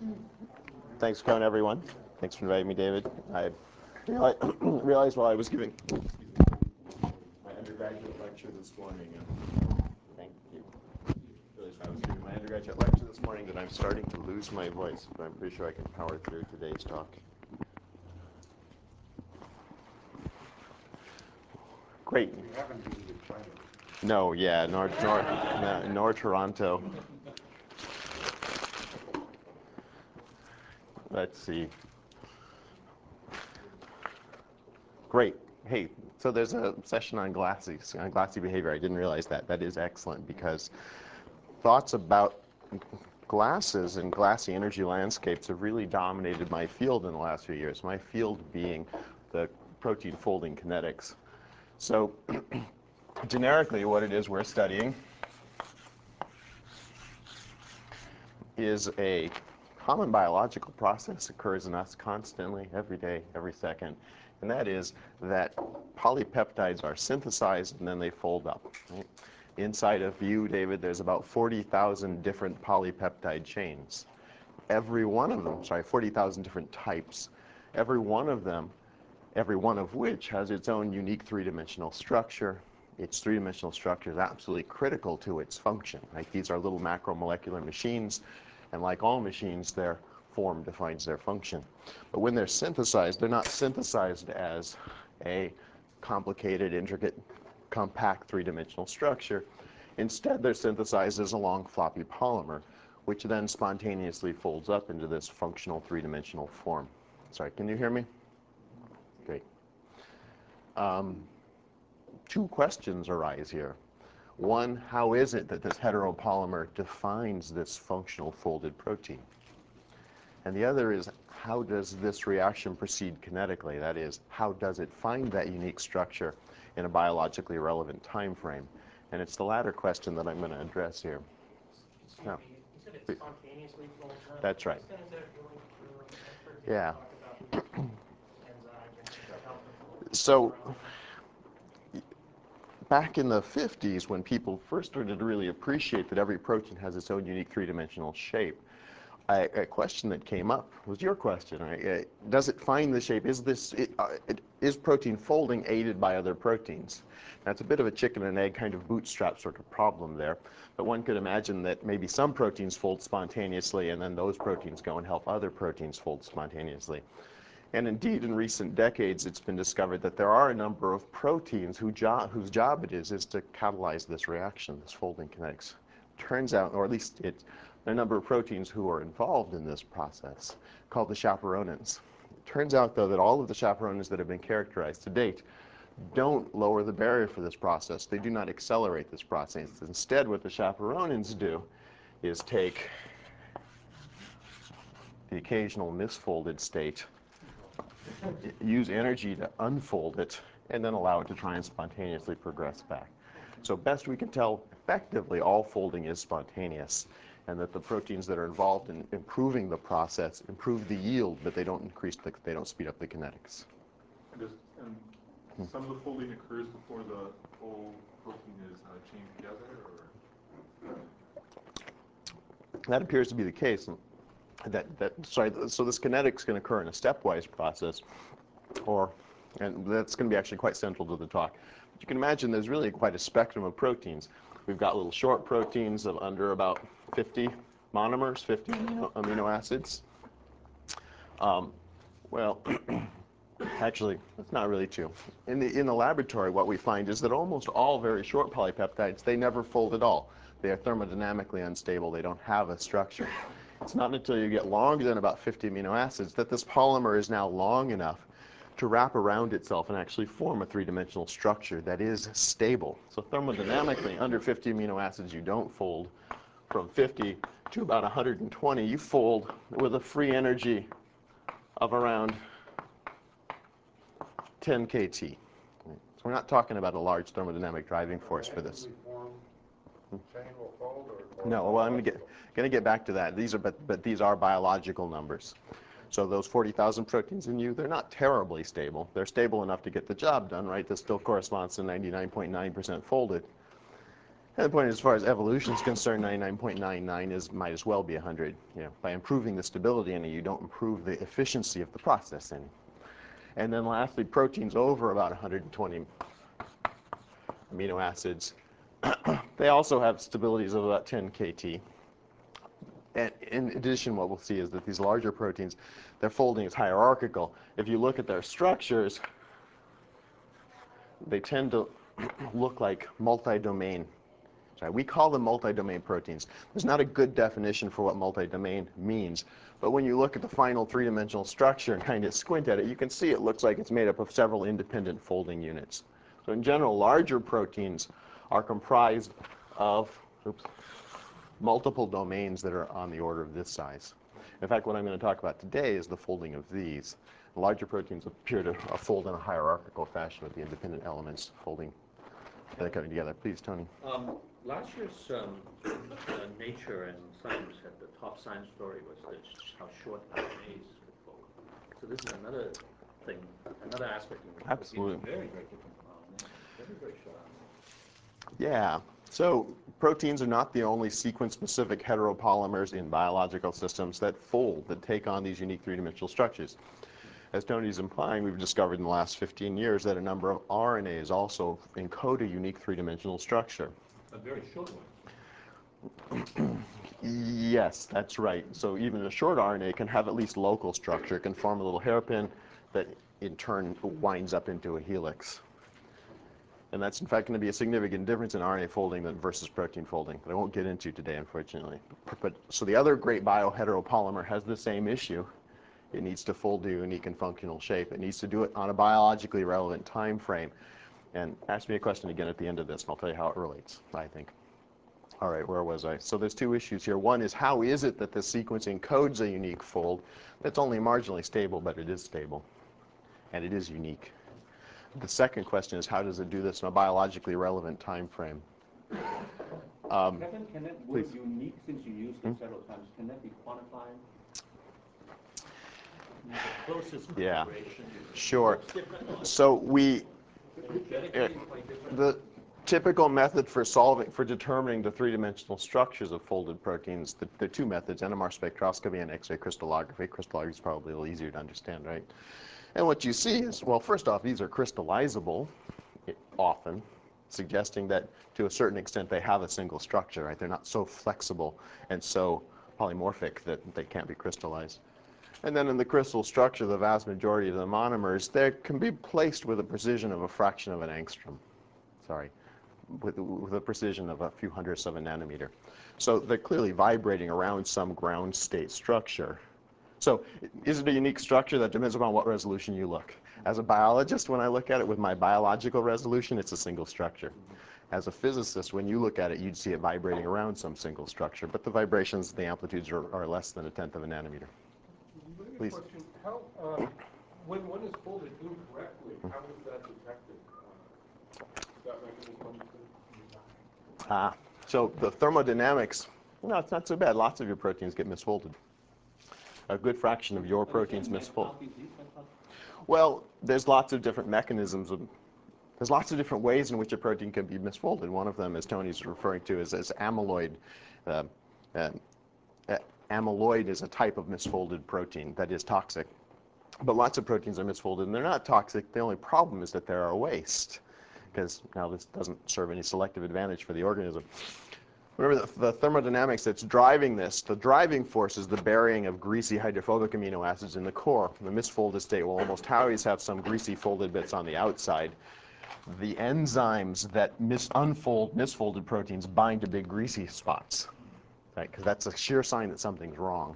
Thanks for coming, everyone. Thanks for inviting me, David. I realized while I was giving my undergraduate lecture this morning, thank you. Realized while I was giving my undergraduate lecture this morning that I'm starting to lose my voice, but I'm pretty sure I can power through today's talk. Great. We haven't visited China. No, yeah, nor Toronto. Let's see. Great. Hey, so there's a session on glassy behavior. I didn't realize that. That is excellent because thoughts about glasses and glassy energy landscapes have really dominated my field in the last few years. My field being the protein folding kinetics. So generically, what it is we're studying is a common biological process occurs in us constantly, every day, every second, and that is that polypeptides are synthesized and then they fold up. Right? Inside of you, David, there's about 40,000 different polypeptide chains. Every one of them, 40,000 different types. Every one of which has its own unique three-dimensional structure. Its three-dimensional structure is absolutely critical to its function. Right? These are little macromolecular machines, and like all machines, their form defines their function. But when they're synthesized, they're not synthesized as a complicated, intricate, compact three-dimensional structure. Instead, they're synthesized as a long floppy polymer, which then spontaneously folds up into this functional three-dimensional form. Sorry, can you hear me? Great. Two questions arise here. One, how is it that this heteropolymer defines this functional folded protein? And the other is, how does this reaction proceed kinetically? That is, how does it find that unique structure in a biologically relevant time frame? And it's the latter question that I'm going to address here. You said it spontaneously folds up. That's right. What extent is that going through? Yeah. Talk about enzymes and help them fold. So back in the 50s, when people first started to really appreciate that every protein has its own unique three-dimensional shape, a question that came up was your question, right? Does it find the shape? Is protein folding aided by other proteins? That's a bit of a chicken and egg kind of bootstrap sort of problem there. But one could imagine that maybe some proteins fold spontaneously, and then those proteins go and help other proteins fold spontaneously. And indeed, in recent decades, it's been discovered that there are a number of proteins whose job it is to catalyze this reaction, this folding kinetics. Turns out, or at least there are a number of proteins who are involved in this process, called the chaperonins. It turns out, though, that all of the chaperonins that have been characterized to date don't lower the barrier for this process. They do not accelerate this process. Instead, what the chaperonins do is take the occasional misfolded state, use energy to unfold it, and then allow it to try and spontaneously progress back. So best we can tell, effectively, all folding is spontaneous, and that the proteins that are involved in improving the process improve the yield, but they don't they don't speed up the kinetics. And some of the folding occurs before the whole protein is chained together, or? That appears to be the case. So this kinetics can occur in a stepwise process, and that's going to be actually quite central to the talk. But you can imagine there's really quite a spectrum of proteins. We've got little short proteins of under about 50 monomers, 50 amino acids. Well, actually, that's not really true. In the laboratory, what we find is that almost all very short polypeptides, they never fold at all. They are thermodynamically unstable. They don't have a structure. It's not until you get longer than about 50 amino acids that this polymer is now long enough to wrap around itself and actually form a three-dimensional structure that is stable. So thermodynamically, under 50 amino acids, you don't fold. From 50 to about 120, you fold with a free energy of around 10 kT. So we're not talking about a large thermodynamic driving force for this. Chain will fold, or no, well, I'm going to get back to that. But these are biological numbers. So those 40,000 proteins in you, they're not terribly stable. They're stable enough to get the job done, right? This still corresponds to 99.9% folded. And the point is, as far as evolution is concerned, 99.99 is might as well be 100. You know, by improving the stability in it, you don't improve the efficiency of the process any. And then lastly, proteins over about 120 amino acids, they also have stabilities of about 10 kT. And in addition, what we'll see is that these larger proteins, their folding is hierarchical. If you look at their structures, they tend to look like multi-domain. We call them multi-domain proteins. There's not a good definition for what multi-domain means, but when you look at the final three-dimensional structure and kind of squint at it, you can see it looks like it's made up of several independent folding units. So in general, larger proteins are comprised of multiple domains that are on the order of this size. In fact, what I'm going to talk about today is the folding of these. Larger proteins appear to fold in a hierarchical fashion with the independent elements folding, coming together. Please, Tony. Last year's Nature and Science had the top science story was how short RNAs could fold. So this is another thing, another aspect in which Absolutely. proteins are very, very different from RNA. Very, very short RNA. Yeah. So proteins are not the only sequence-specific heteropolymers in biological systems that fold, that take on these unique three-dimensional structures. As Tony's implying, we've discovered in the last 15 years that a number of RNAs also encode a unique three-dimensional structure. A very short one. Yes, that's right. So even a short RNA can have at least local structure. It can form a little hairpin that in turn winds up into a helix. And that's in fact going to be a significant difference in RNA folding versus protein folding that I won't get into today, unfortunately. So the other great bioheteropolymer has the same issue. It needs to fold to a unique and functional shape. It needs to do it on a biologically relevant time frame. And ask me a question again at the end of this, and I'll tell you how it relates, I think. All right, where was I? So there's two issues here. One is, how is it that the sequence encodes a unique fold that's only marginally stable, but it is stable, and it is unique? The second question is, how does it do this in a biologically relevant time frame? Kevin, can that word Please. unique, since you used it several times, can that be quantified? The closest Yeah. configuration. Sure. Looks different. So we, Energetically, quite different. the typical method for determining the three-dimensional structures of folded proteins, there are two methods, NMR spectroscopy and X-ray crystallography. Crystallography is probably a little easier to understand, right? And what you see is, well, first off, these are crystallizable often, suggesting that to a certain extent they have a single structure, right? They're not so flexible and so polymorphic that they can't be crystallized. And then in the crystal structure, the vast majority of the monomers, they can be placed with a precision of a fraction of an angstrom. Sorry, with a precision of a few hundredths of a nanometer. So they're clearly vibrating around some ground state structure. So is it a unique structure? That depends upon what resolution you look. As a biologist, when I look at it with my biological resolution, it's a single structure. As a physicist, when you look at it, you'd see it vibrating around some single structure, but the vibrations, the amplitudes are less than a tenth of a nanometer. Please. Question. How, when one is folded incorrectly, how is that detected? Is that mechanism So the thermodynamics, no, it's not so bad. Lots of your proteins get misfolded. A good fraction of your proteins misfold. Well, there's lots of different mechanisms. There's lots of different ways in which a protein can be misfolded. One of them, as Tony's referring to, is amyloid. Amyloid is a type of misfolded protein that is toxic. But lots of proteins are misfolded, and they're not toxic. The only problem is that they're a waste, because now this doesn't serve any selective advantage for the organism. Remember the thermodynamics that's driving this, the driving force is the burying of greasy hydrophobic amino acids in the core. The misfolded state will almost always have some greasy folded bits on the outside. The enzymes that unfold misfolded proteins bind to big greasy spots, right? Because that's a sheer sign that something's wrong.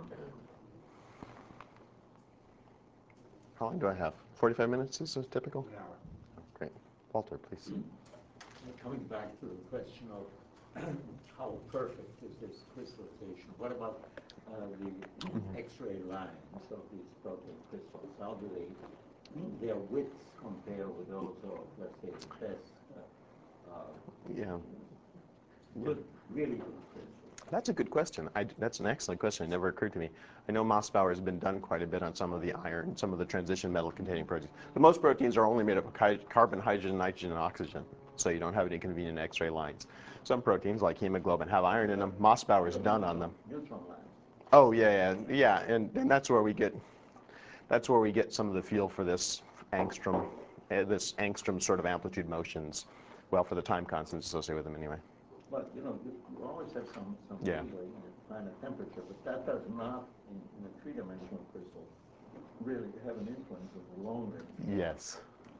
How long do I have? 45 minutes is typical? An hour. Great. Walter, please. Coming back to the question of how perfect is this crystallization, what about the X-ray lines of these protein crystals? How do their widths compare with those of, let's say, the best Yeah. good, really good crystals? That's a good question. That's an excellent question. It never occurred to me. I know Mossbauer has been done quite a bit on some of the iron, some of the transition metal containing proteins. But most proteins are only made up of carbon, hydrogen, nitrogen, and oxygen. So you don't have any convenient X-ray lines. Some proteins, like hemoglobin, have iron in them. Mossbauer is done on them. Neutron lines. Oh, yeah. And that's where we get some of the feel for this angstrom sort of amplitude motions. Well, for the time constants associated with them anyway. But, you always have some Yeah. leeway in the planet temperature, but that does not, in a three-dimensional crystal, really have an influence of the long range. Yes.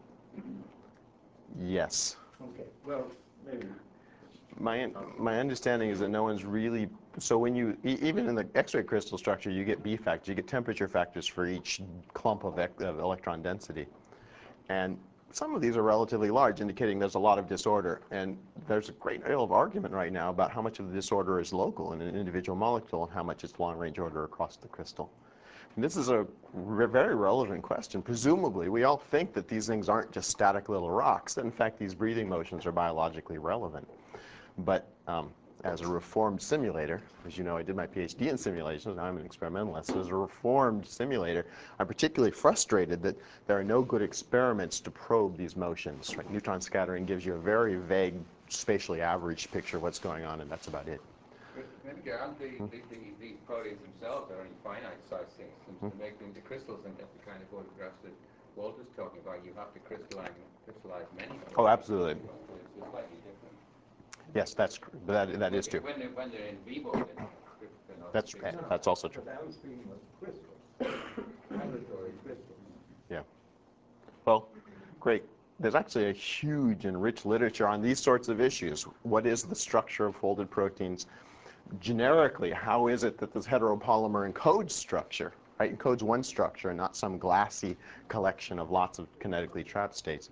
Yes. Okay, well, maybe. My understanding is that no one's really, so when you, even in the X-ray crystal structure, you get B factors, you get temperature factors for each clump of electron density. And some of these are relatively large, indicating there's a lot of disorder. And there's a great deal of argument right now about how much of the disorder is local in an individual molecule and how much is long-range order across the crystal. And this is a very relevant question. Presumably, we all think that these things aren't just static little rocks, that in fact these breathing motions are biologically relevant. But as a reformed simulator, as you know, I did my PhD in simulations, now I'm an experimentalist. So as a reformed simulator, I'm particularly frustrated that there are no good experiments to probe these motions. Right? Neutron scattering gives you a very vague, spatially averaged picture of what's going on, and that's about it. Maybe aren't these proteins themselves are only finite size things, and to make them into crystals and get the kind of photographs that Walter's talking about, you have to crystallize many of them. Oh, absolutely. So it's slightly different. Yes, that is true. When they're in vivo, they're not That's also true. But I was speaking of crystals, laboratory crystals. Yeah. Well, great. There's actually a huge and rich literature on these sorts of issues. What is the structure of folded proteins? Generically, how is it that this heteropolymer encodes structure? Right? Encodes one structure and not some glassy collection of lots of kinetically trapped states.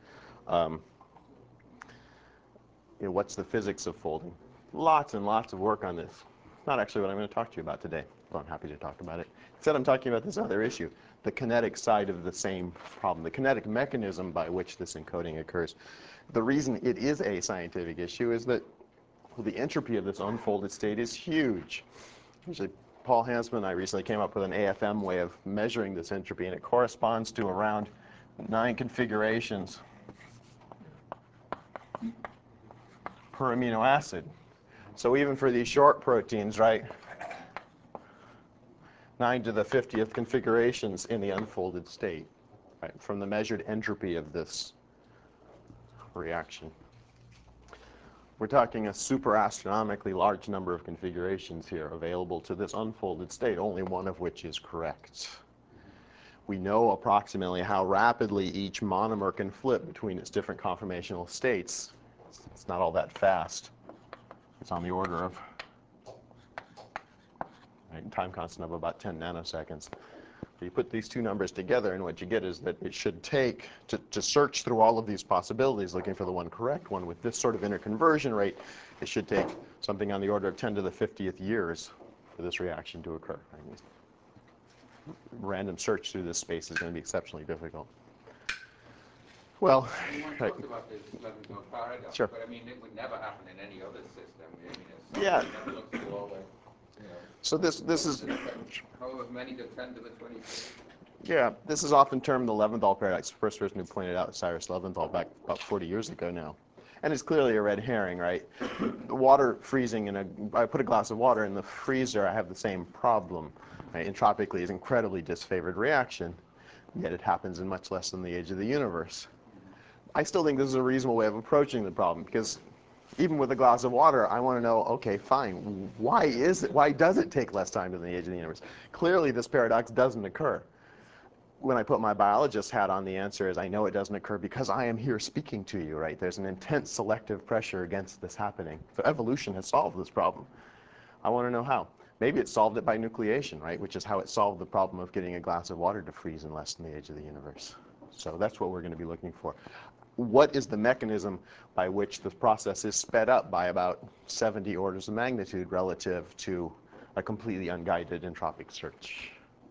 What's the physics of folding? Lots and lots of work on this. Not actually what I'm going to talk to you about today, but I'm happy to talk about it. Instead, I'm talking about this other issue, the kinetic side of the same problem, the kinetic mechanism by which this encoding occurs. The reason it is a scientific issue is that the entropy of this unfolded state is huge. Actually, Paul Hansman and I recently came up with an AFM way of measuring this entropy, and it corresponds to around 9 configurations per amino acid. So even for these short proteins, right, 9 to the 50th configurations in the unfolded state, right, from the measured entropy of this reaction. We're talking a super astronomically large number of configurations here available to this unfolded state, only one of which is correct. We know approximately how rapidly each monomer can flip between its different conformational states. It's not all that fast. It's on the order of time constant of about 10 nanoseconds. So you put these two numbers together, and what you get is that it should take, to search through all of these possibilities, looking for the one correct one with this sort of interconversion rate, it should take something on the order of 10 to the 50th years for this reaction to occur. Random search through this space is going to be exceptionally difficult. Well, Everyone talks about this Levinson paradox, Sure. but I mean, it would never happen in any other system. I mean, it's Yeah. something that looks through all the, So this is however many to 10 to the 20th. yeah, this is often termed the Leventhal paradox. The first person who pointed out Cyrus Leventhal back about 40 years ago now. And it's clearly a red herring, right? The water freezing I put a glass of water in the freezer, I have the same problem. Right? Entropically is an incredibly disfavored reaction, yet it happens in much less than the age of the universe. I still think this is a reasonable way of approaching the problem, because even with a glass of water, I want to know, okay, fine, why does it take less time than the age of the universe? Clearly, this paradox doesn't occur. When I put my biologist hat on, the answer is I know it doesn't occur because I am here speaking to you, right? There's an intense selective pressure against this happening. So evolution has solved this problem. I want to know how. Maybe it solved it by nucleation, right? Which is how it solved the problem of getting a glass of water to freeze in less than the age of the universe. So that's what we're going to be looking for. What is the mechanism by which this process is sped up by about 70 orders of magnitude relative to a completely unguided entropic search?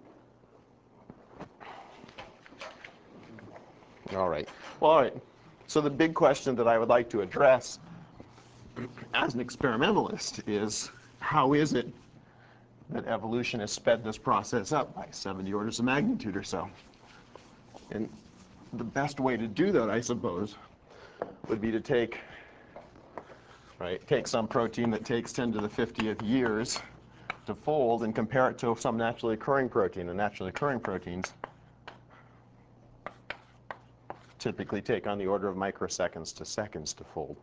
All right. Well, all right. So the big question that I would like to address as an experimentalist is, how is it that evolution has sped this process up by 70 orders of magnitude or so? And the best way to do that, I suppose, would be to take some protein that takes 10 to the 50th years to fold and compare it to some naturally occurring protein. The naturally occurring proteins typically take on the order of microseconds to seconds to fold.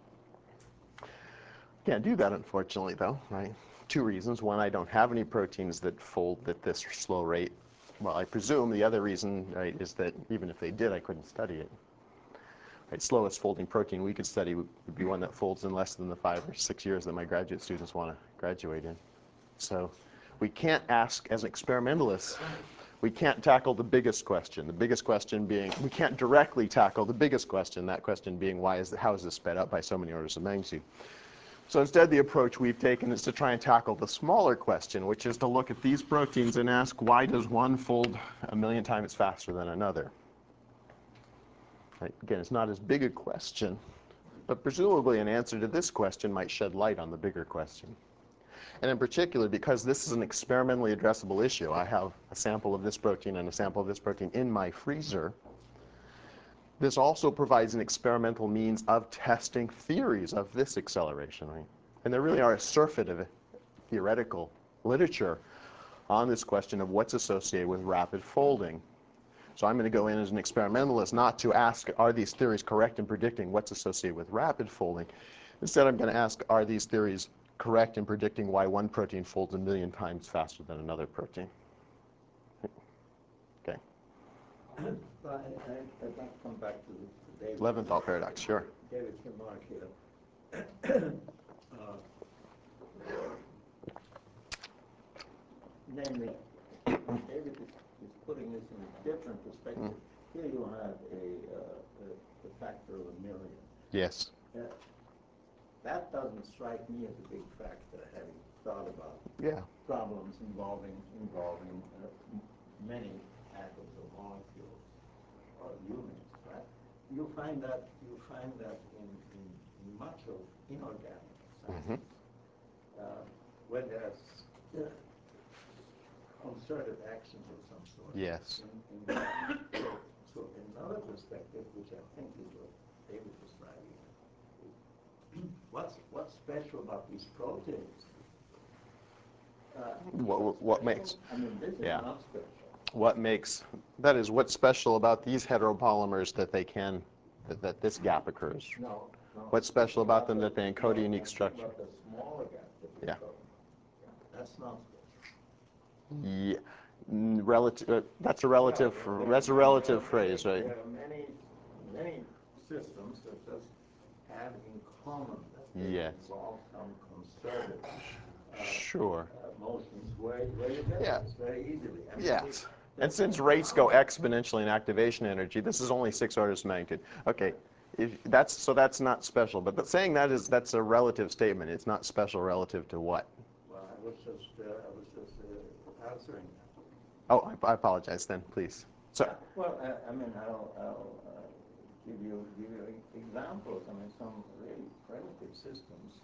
Can't do that, unfortunately, though, right? Two reasons. One, I don't have any proteins that fold at this slow rate. Well, I presume the other reason, right, is that even if they did, I couldn't study it. Right, slowest folding protein we could study would be one that folds in less than the 5 or 6 years that my graduate students want to graduate in. So we can't ask, as experimentalists, we can't tackle the biggest question. The biggest question being, we can't directly tackle the biggest question, that question being, how is this sped up by so many orders of magnitude? So instead, the approach we've taken is to try and tackle the smaller question, which is to look at these proteins and ask, why does one fold 1,000,000 times faster than another? Right? Again, it's not as big a question, but presumably an answer to this question might shed light on the bigger question. And in particular, because this is an experimentally addressable issue, I have a sample of this protein and a sample of this protein in my freezer. This also provides an experimental means of testing theories of this acceleration rate. And there really are a surfeit of theoretical literature on this question of what's associated with rapid folding. So I'm going to go in as an experimentalist not to ask, are these theories correct in predicting what's associated with rapid folding? Instead, I'm going to ask, are these theories correct in predicting why one protein folds 1,000,000 times faster than another protein? Okay. I'd like to come back to David. Leventhal paradox, sure. David's remark here. Namely, David is putting this in a different perspective. Here you have a factor of 1,000,000. Yes. That doesn't strike me as a big factor, having thought about problems involving many atoms or molecules or units, right? You find that in much of inorganic science, where there's concerted actions of some sort. Yes. So another perspective, which I think is what David was driving at, what's special about these proteins? What makes? I mean, this is not special. What makes, that is, what's special about these heteropolymers that they can, that this gap occurs? No. What's special about them that they encode a unique structure? But the smaller gap that you're talking about, that's not special. Yeah. Relative, that's a relative phrase, right? There are many systems that just have in common that they involve some concerted motions where you get this very easily. I mean, And since rates go exponentially in activation energy, this is only 6 orders of magnitude. Okay, so that's not special. But saying that's a relative statement. It's not special relative to what? Well, I was just answering that. Oh, I apologize then, please. So. Well, I mean, I'll give you examples. I mean, some really primitive systems,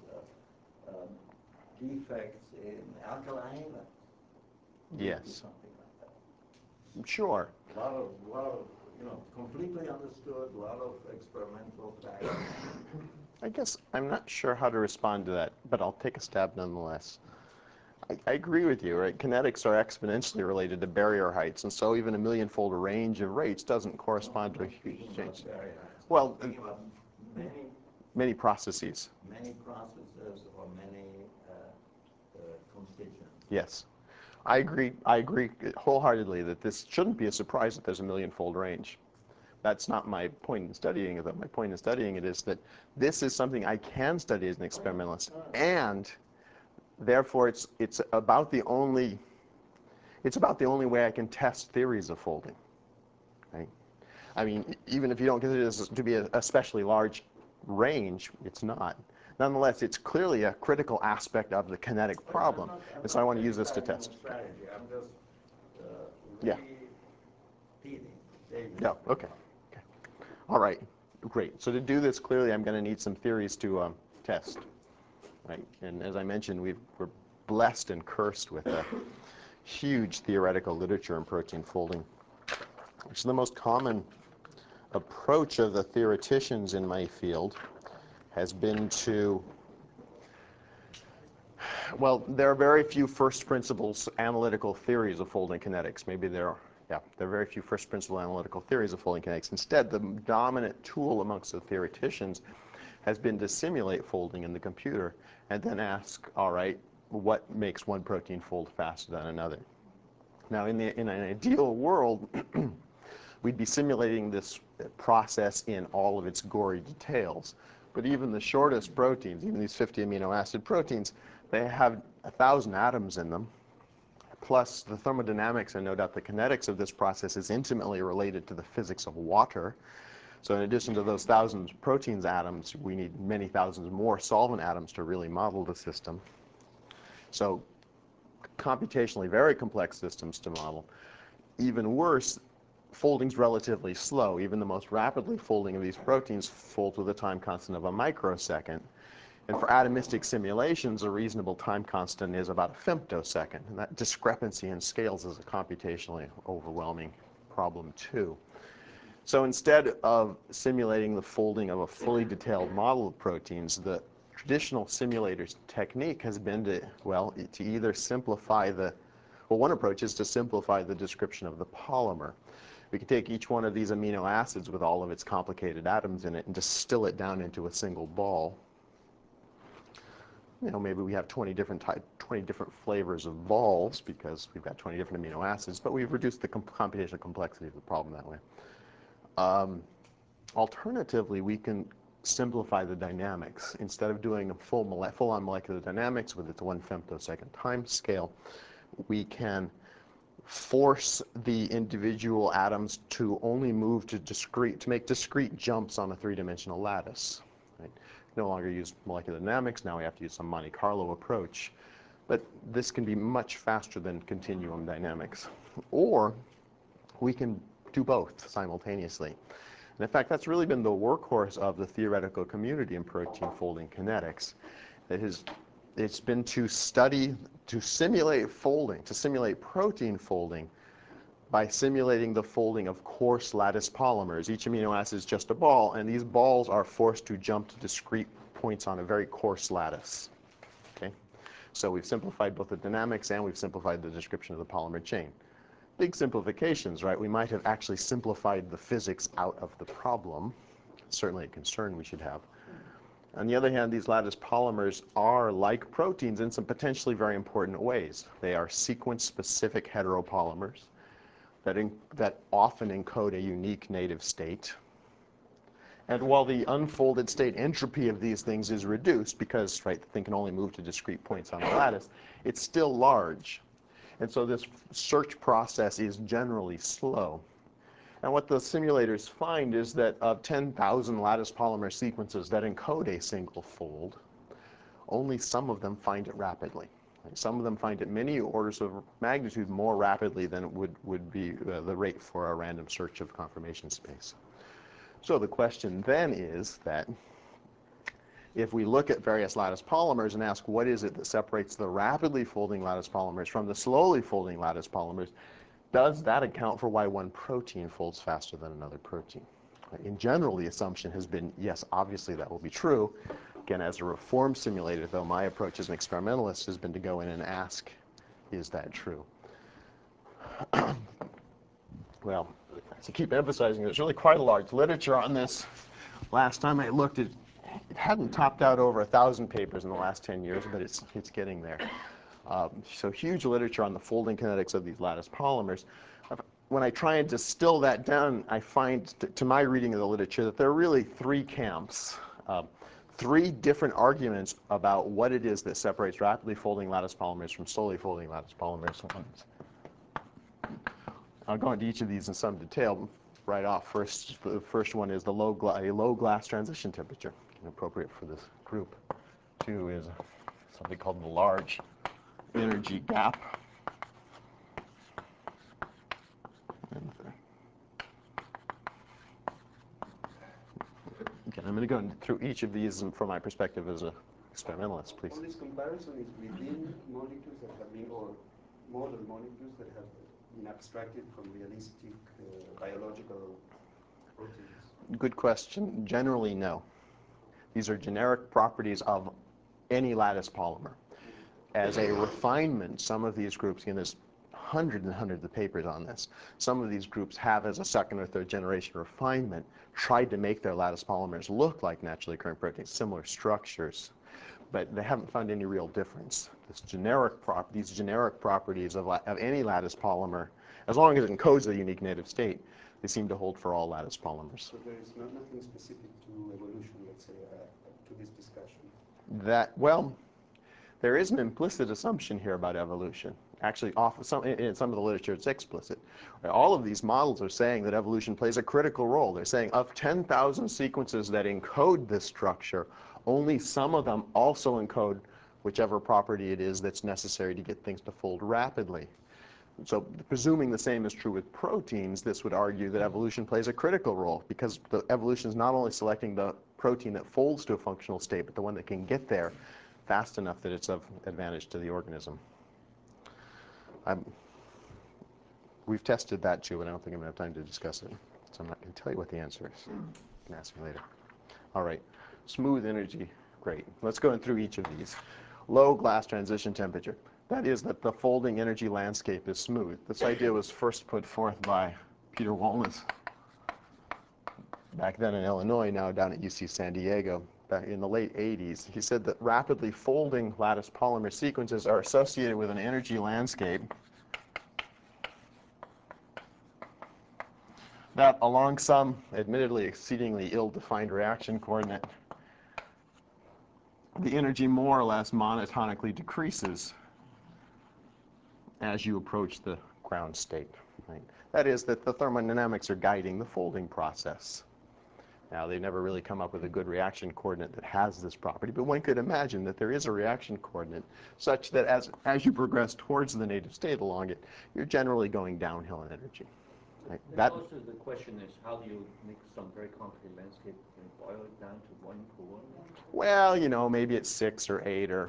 defects in alkaline, yes, something like that. Sure. A lot of completely understood. A lot of experimental facts. I guess I'm not sure how to respond to that, but I'll take a stab nonetheless. I agree with you, right? Kinetics are exponentially related to barrier heights, and so even a 1,000,000-fold range of rates doesn't correspond to a huge change. Well, many processes. Many processes or many constituents. Yes. I agree wholeheartedly that this shouldn't be a surprise that there's a 1,000,000-fold range. That's not my point in studying it. My point in studying it is that this is something I can study as an experimentalist, and therefore, it's about the only way I can test theories of folding. Right? I mean, even if you don't consider this to be a especially large range, it's not. Nonetheless, it's clearly a critical aspect of the kinetic problem, and so I want to use this to test. I'm just repeating. Yeah. Okay. All right. Great. So to do this, clearly, I'm going to need some theories to test. right? And as I mentioned, we're blessed and cursed with a huge theoretical literature in protein folding. Which is the most common approach of the theoreticians in my field has been to, well, there are very few first principles analytical theories of folding kinetics. Maybe there are very few first principle analytical theories of folding kinetics. Instead, the dominant tool amongst the theoreticians has been to simulate folding in the computer and then ask, all right, what makes one protein fold faster than another? Now, in an ideal world, we'd be simulating this process in all of its gory details. But even the shortest proteins, even these 50 amino acid proteins, they have 1,000 atoms in them. Plus, the thermodynamics and no doubt the kinetics of this process is intimately related to the physics of water. So in addition to those thousands of proteins atoms, we need many thousands more solvent atoms to really model the system. So computationally very complex systems to model. Even worse, folding's relatively slow. Even the most rapidly folding of these proteins folds with a time constant of a microsecond. And for atomistic simulations, a reasonable time constant is about a femtosecond. And that discrepancy in scales is a computationally overwhelming problem, too. So instead of simulating the folding of a fully detailed model of proteins, the traditional simulator's technique has been to, well, to either simplify one approach is to simplify the description of the polymer. We can take each one of these amino acids with all of its complicated atoms in it and distill it down into a single ball. You know, maybe we have 20 different flavors of balls because we've got 20 different amino acids, but we've reduced the computational complexity of the problem that way. Alternatively, we can simplify the dynamics. Instead of doing a full-on molecular dynamics with its 1 femtosecond time scale, we can force the individual atoms to only move to make discrete jumps on a three-dimensional lattice. Right? No longer use molecular dynamics. Now we have to use some Monte Carlo approach. But this can be much faster than continuum dynamics. Or we can do both simultaneously. And in fact, that's really been the workhorse of the theoretical community in protein folding kinetics. It's been to simulate folding, to simulate protein folding by simulating the folding of coarse lattice polymers. Each amino acid is just a ball, and these balls are forced to jump to discrete points on a very coarse lattice. Okay? So we've simplified both the dynamics and we've simplified the description of the polymer chain. Big simplifications, right? We might have actually simplified the physics out of the problem. Certainly a concern we should have. On the other hand, these lattice polymers are like proteins in some potentially very important ways. They are sequence-specific heteropolymers that often encode a unique native state. And while the unfolded state entropy of these things is reduced because, right, the thing can only move to discrete points on the lattice, it's still large. And so this search process is generally slow. And what the simulators find is that of 10,000 lattice polymer sequences that encode a single fold, only some of them find it rapidly. Some of them find it many orders of magnitude more rapidly than would be the rate for a random search of conformation space. So the question then is that if we look at various lattice polymers and ask what is it that separates the rapidly folding lattice polymers from the slowly folding lattice polymers, does that account for why one protein folds faster than another protein? In general, the assumption has been, yes, obviously that will be true. Again, as a reform simulator, though, my approach as an experimentalist has been to go in and ask, is that true? Well, to keep emphasizing, there's really quite a large literature on this. Last time I looked, it hadn't topped out over 1,000 papers in the last 10 years, but it's getting there. So huge literature on the folding kinetics of these lattice polymers. When I try and distill that down, I find, to my reading of the literature, that there are really three camps, three different arguments about what it is that separates rapidly folding lattice polymers from slowly folding lattice polymers. I'll go into each of these in some detail right off. First, the first one is a low glass transition temperature, appropriate for this group. Two is something called the large energy gap. Again, I'm going to go through each of these from my perspective as a Experimentalists, please. All this comparison is within molecules that have been, or model molecules that have been abstracted from realistic biological proteins. Good question. Generally, no. These are generic properties of any lattice polymer. As a refinement, some of these groups, there's hundreds and hundreds of papers on this. Some of these groups have, as a second or third generation refinement, tried to make their lattice polymers look like naturally occurring proteins, similar structures, but they haven't found any real difference. These generic properties of any lattice polymer, as long as it encodes a unique native state, they seem to hold for all lattice polymers. So there is nothing specific to evolution, let's say, to this discussion. Well, there is an implicit assumption here about evolution. Actually, in some of the literature, it's explicit. All of these models are saying that evolution plays a critical role. They're saying of 10,000 sequences that encode this structure, only some of them also encode whichever property it is that's necessary to get things to fold rapidly. So presuming the same is true with proteins, this would argue that evolution plays a critical role, because the evolution is not only selecting the protein that folds to a functional state, but the one that can get there fast enough that it's of advantage to the organism. We've tested that too, but I don't think I'm going to have time to discuss it. So I'm not going to tell you what the answer is. You can ask me later. All right. Smooth energy. Great. Let's go through each of these. Low glass transition temperature. That is that the folding energy landscape is smooth. This idea was first put forth by Peter Walnes back then in Illinois, now down at UC San Diego, back in the late 80s. He said that rapidly folding lattice polymer sequences are associated with an energy landscape that, along some admittedly exceedingly ill-defined reaction coordinate, the energy more or less monotonically decreases as you approach the ground state. Right? That is, that the thermodynamics are guiding the folding process. Now, they've never really come up with a good reaction coordinate that has this property, but one could imagine that there is a reaction coordinate such that as you progress towards the native state along it, you're generally going downhill in energy. Right? That also the question is, how do you make some very complicated landscape and boil it down to one coordinate? Well, maybe it's 6 or 8 or...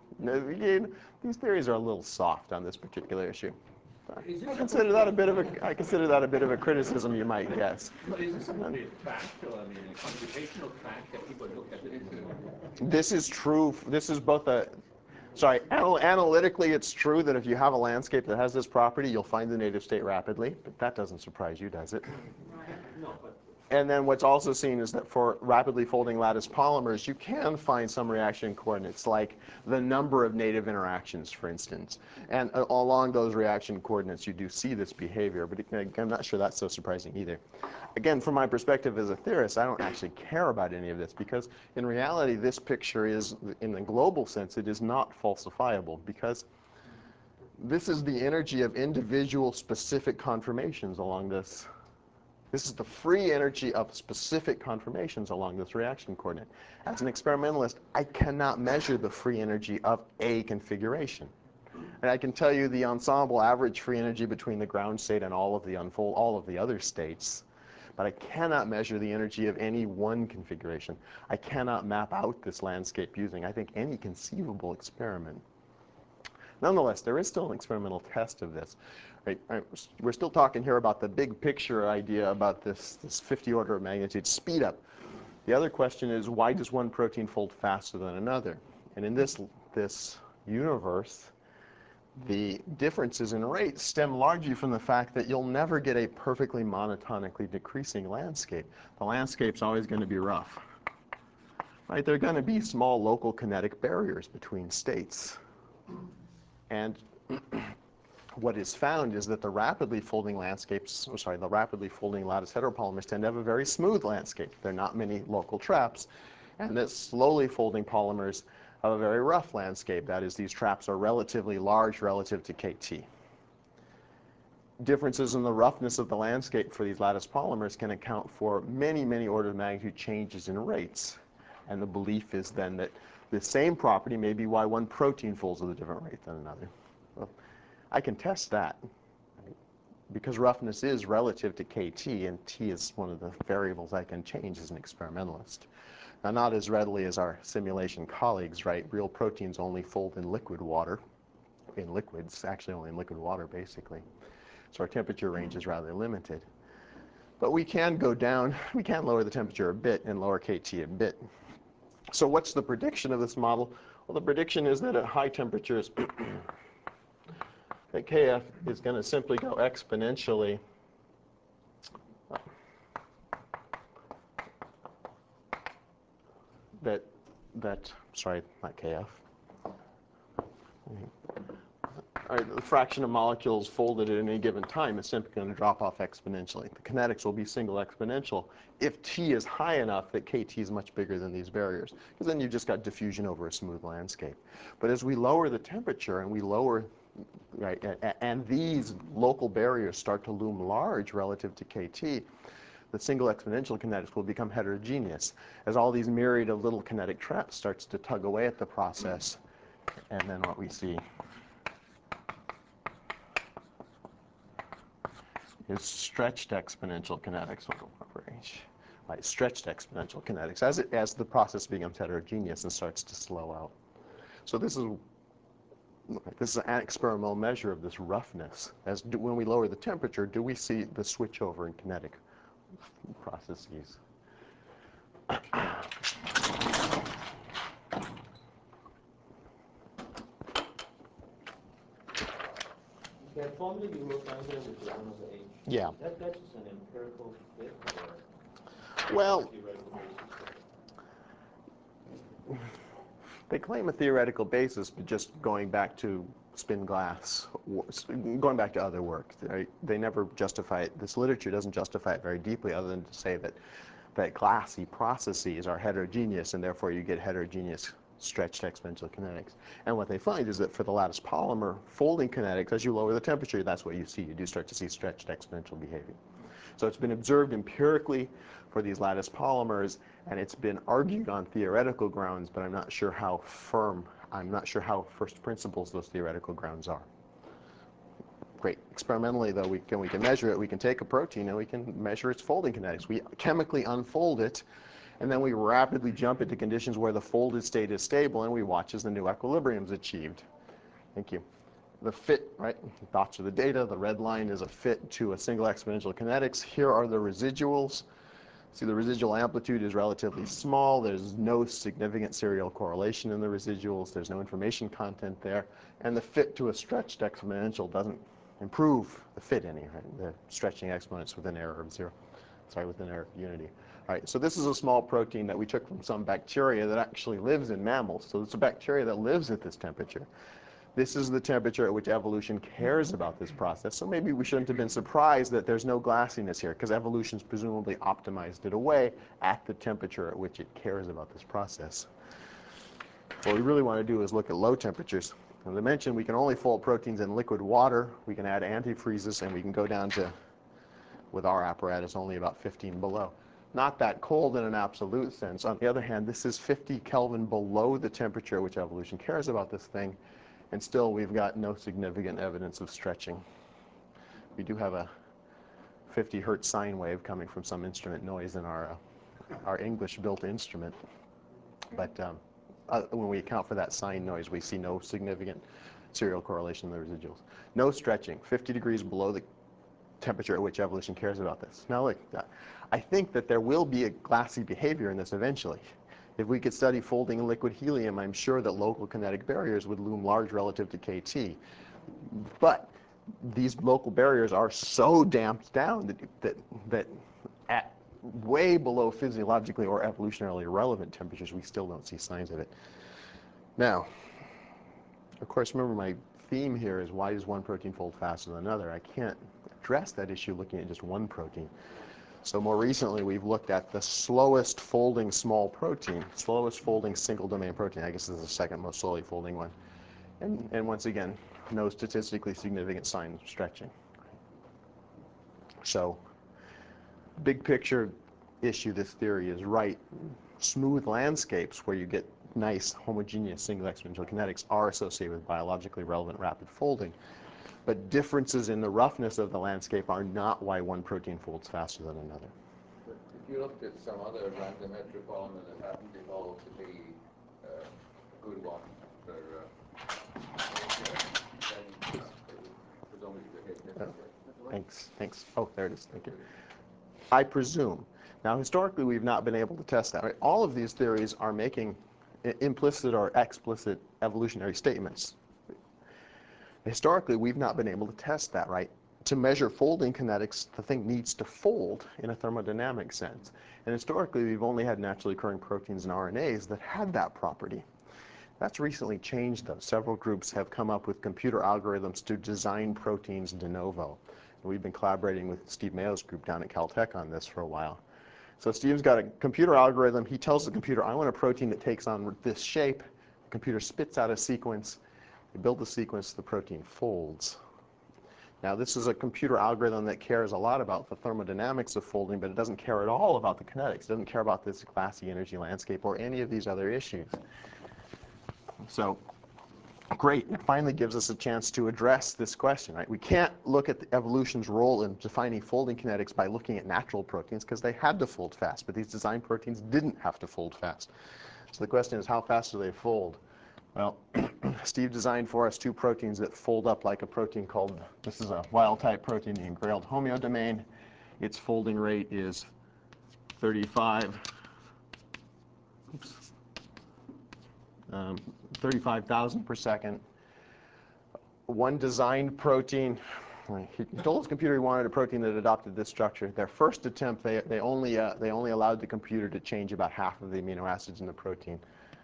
These theories are a little soft on this particular issue. I consider that a bit of a criticism, you might guess. But is this simply a fact, or I mean, a computational fact that people look at it? This is true. This is both a... Sorry, analytically, it's true that if you have a landscape that has this property, you'll find the native state rapidly. But that doesn't surprise you, does it? No, but... And then what's also seen is that for rapidly folding lattice polymers, you can find some reaction coordinates, like the number of native interactions, for instance. And along those reaction coordinates, you do see this behavior. But I'm not sure that's so surprising either. Again, from my perspective as a theorist, I don't actually care about any of this, because in reality, this picture is, in the global sense, it is not falsifiable, because this is the energy of individual specific conformations along this. This is the free energy of specific conformations along this reaction coordinate. As an experimentalist, I cannot measure the free energy of a configuration. And I can tell you the ensemble average free energy between the ground state and all of the other states, but I cannot measure the energy of any one configuration. I cannot map out this landscape using, I think, any conceivable experiment. Nonetheless, there is still an experimental test of this. Right? We're still talking here about the big picture idea about this 50 order of magnitude speed up. The other question is, why does one protein fold faster than another? And in this universe, the differences in rate stem largely from the fact that you'll never get a perfectly monotonically decreasing landscape. The landscape's always going to be rough. Right? There are going to be small local kinetic barriers between states. And what is found is that the rapidly folding lattice heteropolymers tend to have a very smooth landscape. There are not many local traps. And that slowly folding polymers have a very rough landscape. That is, these traps are relatively large relative to KT. Differences in the roughness of the landscape for these lattice polymers can account for many, many orders of magnitude changes in rates. And the belief is then that the same property may be why one protein folds at a different rate than another. Well, I can test that, right? Because roughness is relative to KT, and T is one of the variables I can change as an experimentalist. Now, not as readily as our simulation colleagues, right? Real proteins only fold in liquid water, in liquids, actually only in liquid water, basically. So our temperature range is rather limited. But we can go down, we can lower the temperature a bit and lower KT a bit. So what's the prediction of this model? Well, the prediction is that at high temperatures, that Kf is going to simply go exponentially sorry, not Kf. All right, the fraction of molecules folded at any given time is simply going to drop off exponentially. The kinetics will be single exponential if T is high enough that KT is much bigger than these barriers, because then you've just got diffusion over a smooth landscape. But as we lower the temperature and we lower, right, and these local barriers start to loom large relative to KT, the single exponential kinetics will become heterogeneous as all these myriad of little kinetic traps starts to tug away at the process. And then what we see is stretched exponential kinetics. Right, stretched exponential kinetics as the process becomes heterogeneous and starts to slow out. So this is an experimental measure of this roughness. When we lower the temperature, do we see the switch over in kinetic processes? That formula you wrote down there with the 1 over h, Yeah. that's just an empirical fit, or Well, theoretical basis? they claim a theoretical basis, but just going back to spin glass, going back to other work, they never justify it. This literature doesn't justify it very deeply, other than to say that glassy processes are heterogeneous, and therefore you get heterogeneous stretched exponential kinetics. And what they find is that for the lattice polymer folding kinetics, as you lower the temperature, that's what you see. You do start to see stretched exponential behavior. So it's been observed empirically for these lattice polymers, and it's been argued on theoretical grounds, but I'm not sure how firm, I'm not sure how first principles those theoretical grounds are. Great. Experimentally, though, we can measure it. We can take a protein and we can measure its folding kinetics. We chemically unfold it, and then we rapidly jump into conditions where the folded state is stable, and we watch as the new equilibrium is achieved. Thank you. The fit, right? Dots are the data. The red line is a fit to a single exponential kinetics. Here are the residuals. See, the residual amplitude is relatively small. There's no significant serial correlation in the residuals. There's no information content there. And the fit to a stretched exponential doesn't improve the fit any, right? The stretching exponents with an error of zero. Sorry, with an error of unity. All right, so this is a small protein that we took from some bacteria that actually lives in mammals. So it's a bacteria that lives at this temperature. This is the temperature at which evolution cares about this process. So maybe we shouldn't have been surprised that there's no glassiness here, because evolution's presumably optimized it away at the temperature at which it cares about this process. What we really want to do is look at low temperatures. As I mentioned, we can only fold proteins in liquid water. We can add antifreezes, and we can go down to, with our apparatus, only about 15 below. Not that cold in an absolute sense. On the other hand, this is 50 Kelvin below the temperature at which evolution cares about this thing. And still, we've got no significant evidence of stretching. We do have a 50 hertz sine wave coming from some instrument noise in our English-built instrument. But when we account for that sine noise, we see no significant serial correlation in the residuals. No stretching, 50 degrees below the temperature at which evolution cares about this. Now, look, I think that there will be a glassy behavior in this eventually. If we could study folding in liquid helium, I'm sure that local kinetic barriers would loom large relative to KT. But these local barriers are so damped down that at way below physiologically or evolutionarily relevant temperatures, we still don't see signs of it. Now, of course, remember my theme here is why does one protein fold faster than another? I can't address that issue looking at just one protein. So more recently, we've looked at the slowest folding small protein, slowest folding single domain protein. I guess this is the second most slowly folding one. And once again, no statistically significant signs of stretching. So big picture issue, this theory is right. Smooth landscapes where you get nice homogeneous single exponential kinetics are associated with biologically relevant rapid folding. But differences in the roughness of the landscape are not why one protein folds faster than another. But if you looked at some other random heteropolymer that hadn't evolved to be a good one for then it would presumably behave differently. Thanks. Oh, there it is. Thank you. I presume. Now, historically, we've not been able to test that. Right? All of these theories are making implicit or explicit evolutionary statements. Historically, we've not been able to test that, right? To measure folding kinetics, the thing needs to fold in a thermodynamic sense. And historically, we've only had naturally occurring proteins and RNAs that had that property. That's recently changed, though. Several groups have come up with computer algorithms to design proteins de novo. And we've been collaborating with Steve Mayo's group down at Caltech on this for a while. So Steve's got a computer algorithm. He tells the computer, I want a protein that takes on this shape. The computer spits out a sequence. They build the sequence, the protein folds. Now, this is a computer algorithm that cares a lot about the thermodynamics of folding, but it doesn't care at all about the kinetics. It doesn't care about this glassy energy landscape or any of these other issues. So, great. It finally gives us a chance to address this question, right? We can't look at the evolution's role in defining folding kinetics by looking at natural proteins because they had to fold fast, but these design proteins didn't have to fold fast. So the question is, how fast do they fold? Well, Steve designed for us two proteins that fold up like a protein called, this is a wild-type protein, the engrailed homeodomain. Its folding rate is 35,000 per second. One designed protein, he told his computer he wanted a protein that adopted this structure. Their first attempt, they only allowed the computer to change about half of the amino acids in the protein.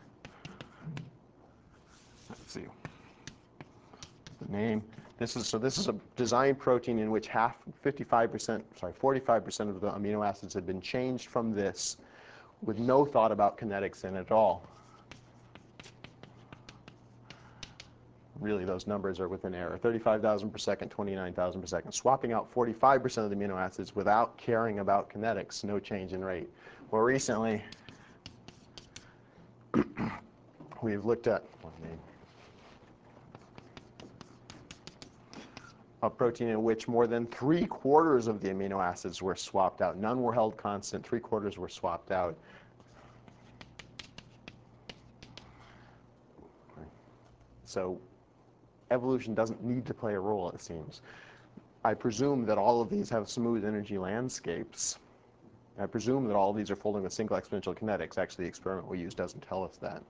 Let's see. The name. This is a designed protein in which 45% of the amino acids had been changed from this with no thought about kinetics in it at all. Really, those numbers are with an error. 35,000 per second, 29,000 per second. Swapping out 45% of the amino acids without caring about kinetics, no change in rate. More recently, we've looked at a protein in which more than 3/4 of the amino acids were swapped out. None were held constant. 3/4 were swapped out. So evolution doesn't need to play a role, it seems. I presume that all of these have smooth energy landscapes. I presume that all of these are folding with single exponential kinetics. Actually, the experiment we use doesn't tell us that.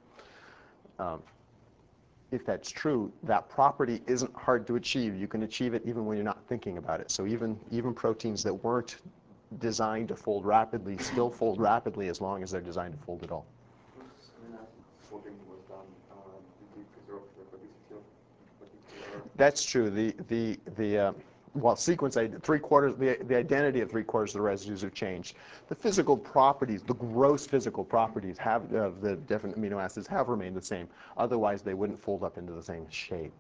If that's true, that property isn't hard to achieve. You can achieve it even when you're not thinking about it. So even proteins that weren't designed to fold rapidly still fold rapidly as long as they're designed to fold at all. Folding was done, did you preserve the rapidity of particular? That's true. Well, sequence, the identity of 3/4 of the residues have changed. The physical properties, the gross physical properties of the different amino acids have remained the same. Otherwise, they wouldn't fold up into the same shape.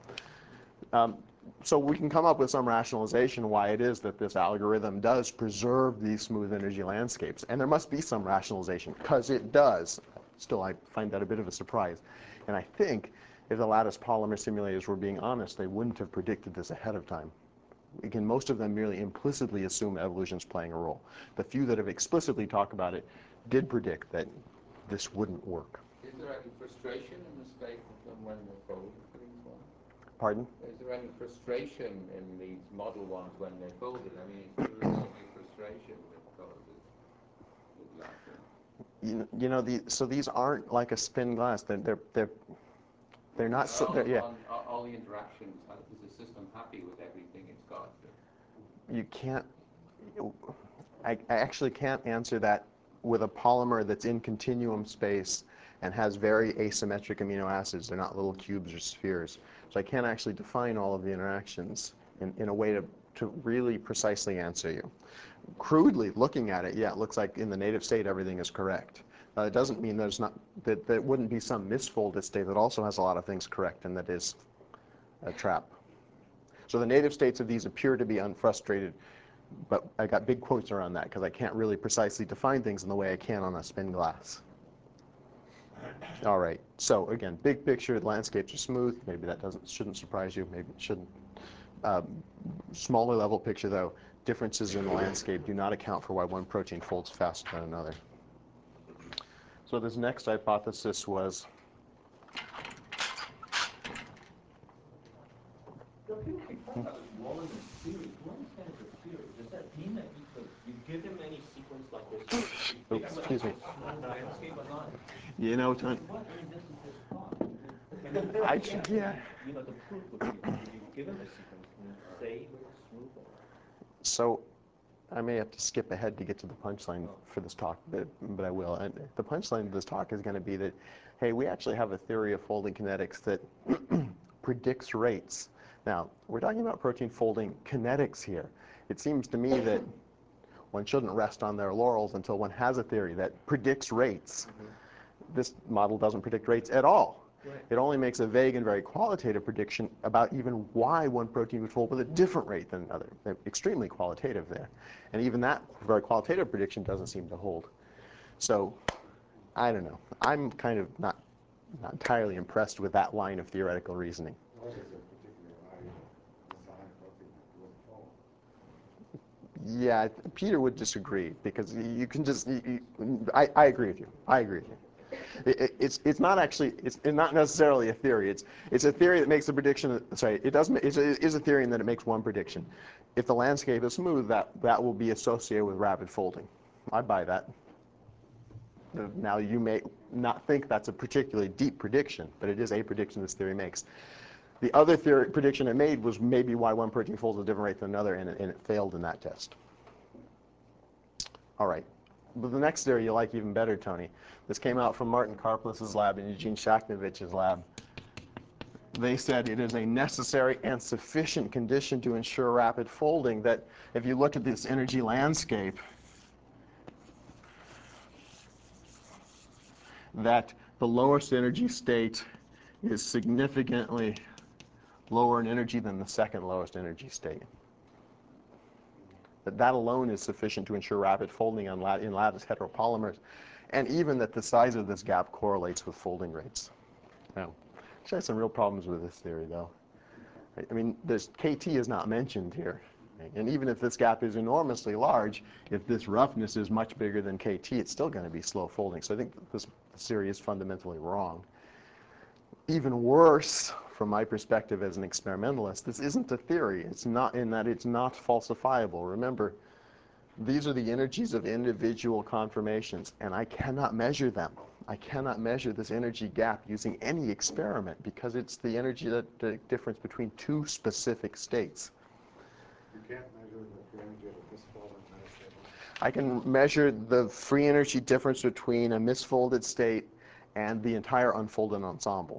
So we can come up with some rationalization why it is that this algorithm does preserve these smooth energy landscapes. And there must be some rationalization, because it does. Still, I find that a bit of a surprise. And I think if the lattice polymer simulators were being honest, they wouldn't have predicted this ahead of time. Again, most of them merely implicitly assume evolution's playing a role. The few that have explicitly talked about it did predict that this wouldn't work. Is there any frustration in the state of them when they fold for these ones? Pardon? Is there any frustration in these model ones when they're folded? I mean, is there any frustration that causes that? So these aren't like a spin glass. They're not. All the interactions, is the system happy with everything it's got? You can't. I actually can't answer that with a polymer that's in continuum space and has very asymmetric amino acids. They're not little cubes or spheres. So I can't actually define all of the interactions in a way to really precisely answer you. Crudely looking at it, yeah, it looks like in the native state everything is correct. It doesn't mean there's not that there wouldn't be some misfolded state that also has a lot of things correct, and that is a trap. So the native states of these appear to be unfrustrated, but I got big quotes around that because I can't really precisely define things in the way I can on a spin glass. All right. So again, big picture, the landscapes are smooth. Maybe that shouldn't surprise you. Maybe it shouldn't. Smaller level picture, though, differences in the landscape do not account for why one protein folds faster than another. So this next hypothesis was The people keep talking about Wallen's theory. To understand the theory, does that mean that you give him any sequence like this? You Oops, excuse me. landscape or not? You know, Tony, What? I mean, this is his thought. And I should, yeah. You know, the proof would be, if you give him a sequence and say smooth or So I may have to skip ahead to get to the punchline for this talk, but I will. And the punchline of this talk is going to be that, hey, we actually have a theory of folding kinetics that predicts rates. Now, we're talking about protein folding kinetics here. It seems to me that one shouldn't rest on their laurels until one has a theory that predicts rates. This model doesn't predict rates at all. Right. It only makes a vague and very qualitative prediction about even why one protein would fold with a different rate than another. They're extremely qualitative there. And even that very qualitative prediction doesn't seem to hold. So, I don't know. I'm kind of not entirely impressed with that line of theoretical reasoning. Yeah, Peter would disagree because you can just. I agree with you. I agree with you. It's not actually. It's not necessarily a theory. It's a theory that makes a prediction. Sorry, it doesn't. It is a theory in that it makes one prediction. If the landscape is smooth, that will be associated with rapid folding. I buy that. Now you may not think that's a particularly deep prediction, but it is a prediction this theory makes. The other prediction it made was maybe why one protein folds at a different rate than another, and it failed in that test. All right. But the next theory you like even better, Tony. This came out from Martin Karplas's lab and Eugene Shakhnovich's lab. They said it is a necessary and sufficient condition to ensure rapid folding, that if you look at this energy landscape, that the lowest energy state is significantly lower in energy than the second lowest energy state. That alone is sufficient to ensure rapid folding in lattice heteropolymers, and even that the size of this gap correlates with folding rates. Now, actually has some real problems with this theory, though. I mean, KT is not mentioned here. And even if this gap is enormously large, if this roughness is much bigger than KT, it's still going to be slow folding. So I think this theory is fundamentally wrong. Even worse, from my perspective as an experimentalist, this isn't a theory. It's not in that it's not falsifiable. Remember, these are the energies of individual conformations, and I cannot measure them. I cannot measure this energy gap using any experiment because it's the energy the difference between two specific states. You can't measure the energy of a misfolded metastable. I can measure the free energy difference between a misfolded state and the entire unfolded ensemble.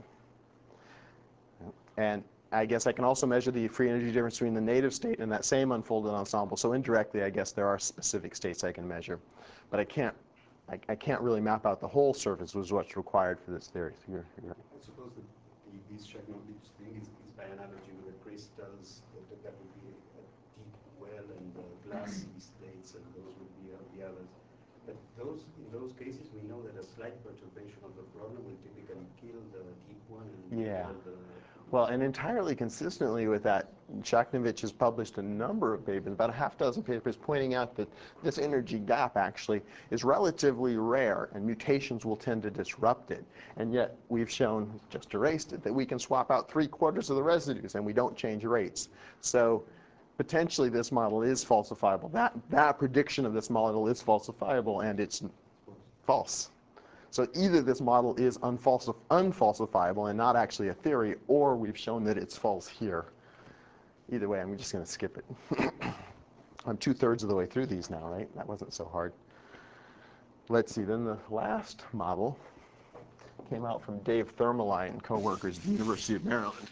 And I guess I can also measure the free energy difference between the native state and that same unfolded ensemble. So indirectly, I guess there are specific states I can measure. But I can't really map out the whole surface, which is what's required for this theory. So you're right. I suppose that these Shakhnovich thing is by analogy with the crystals, that would be a deep well and glassy states, and those would be the others. But in those cases, we know that a slight perturbation of the problem will typically kill the deep one and Yeah. kill the... Well, and entirely consistently with that, Shakhnovich has published a number of papers, about a half dozen papers, pointing out that this energy gap actually is relatively rare, and mutations will tend to disrupt it. And yet, we've shown, just erased it, that we can swap out 3/4 of the residues, and we don't change rates. So potentially, this model is falsifiable. That prediction of this model is falsifiable, and it's false. So either this model is unfalsifiable and not actually a theory, or we've shown that it's false here. Either way, I'm just going to skip it. I'm 2/3 of the way through these now, right? That wasn't so hard. Let's see, then the last model came out from Dave Thermaline and co-workers at the University of Maryland.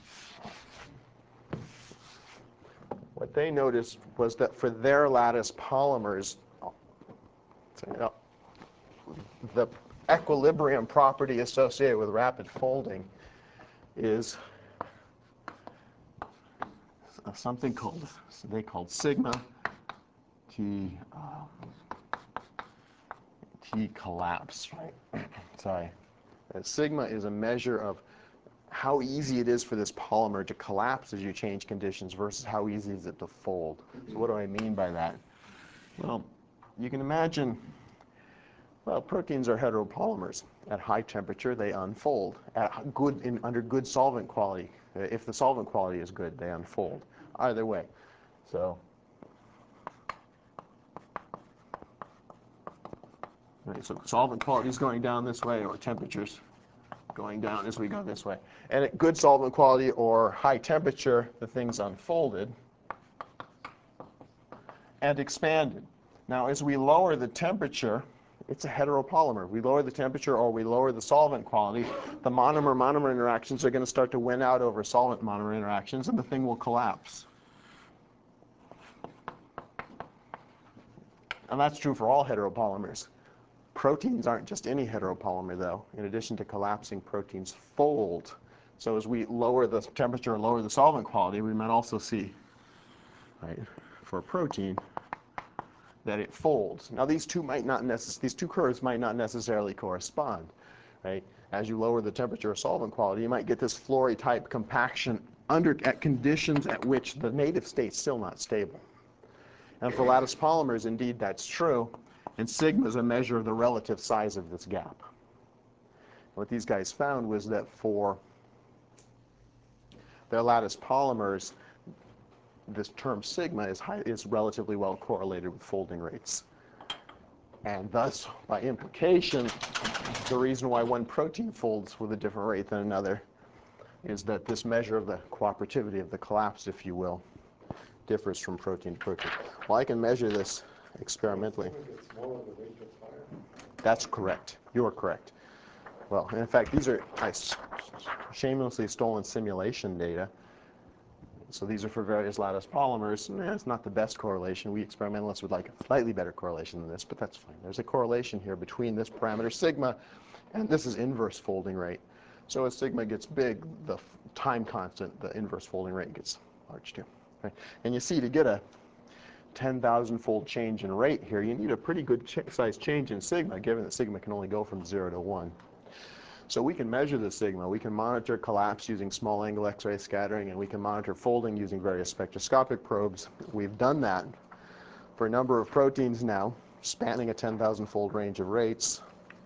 What they noticed was that for their lattice polymers, the equilibrium property associated with rapid folding is something they called sigma T collapse, right? Sorry. Sigma is a measure of how easy it is for this polymer to collapse as you change conditions versus how easy is it to fold. So what do I mean by that? Well, you can imagine, well, proteins are heteropolymers. At high temperature, they unfold. Under good solvent quality, if the solvent quality is good, they unfold. Either way. So, right, so solvent quality is going down this way, or temperatures going down as we go this way. And at good solvent quality or high temperature, the thing's unfolded and expanded. Now, as we lower the temperature, it's a heteropolymer. We lower the temperature or we lower the solvent quality, the monomer-monomer interactions are going to start to win out over solvent-monomer interactions, and the thing will collapse. And that's true for all heteropolymers. Proteins aren't just any heteropolymer, though. In addition to collapsing, proteins fold. So as we lower the temperature and lower the solvent quality, we might also see, right, for a protein, that it folds. Now these two curves might not necessarily correspond, right? As you lower the temperature or solvent quality, you might get this Flory-type compaction at conditions at which the native state's still not stable. And for lattice polymers, indeed, that's true. And sigma is a measure of the relative size of this gap. What these guys found was that for their lattice polymers, this term sigma is relatively well correlated with folding rates. And thus, by implication, the reason why one protein folds with a different rate than another is that this measure of the cooperativity of the collapse, if you will, differs from protein to protein. Well, I can measure this experimentally. That's correct. You're correct. Well, in fact, these are shamelessly stolen simulation data. So these are for various lattice polymers. It's not the best correlation. We experimentalists would like a slightly better correlation than this, but that's fine. There's a correlation here between this parameter sigma, and this is inverse folding rate. So as sigma gets big, the time constant, the inverse folding rate gets large too. Right? And you see, to get a 10,000-fold change in rate here, you need a pretty good size change in sigma, given that sigma can only go from 0 to 1. So we can measure the sigma. We can monitor collapse using small angle X-ray scattering, and we can monitor folding using various spectroscopic probes. We've done that for a number of proteins now, spanning a 10,000-fold range of rates.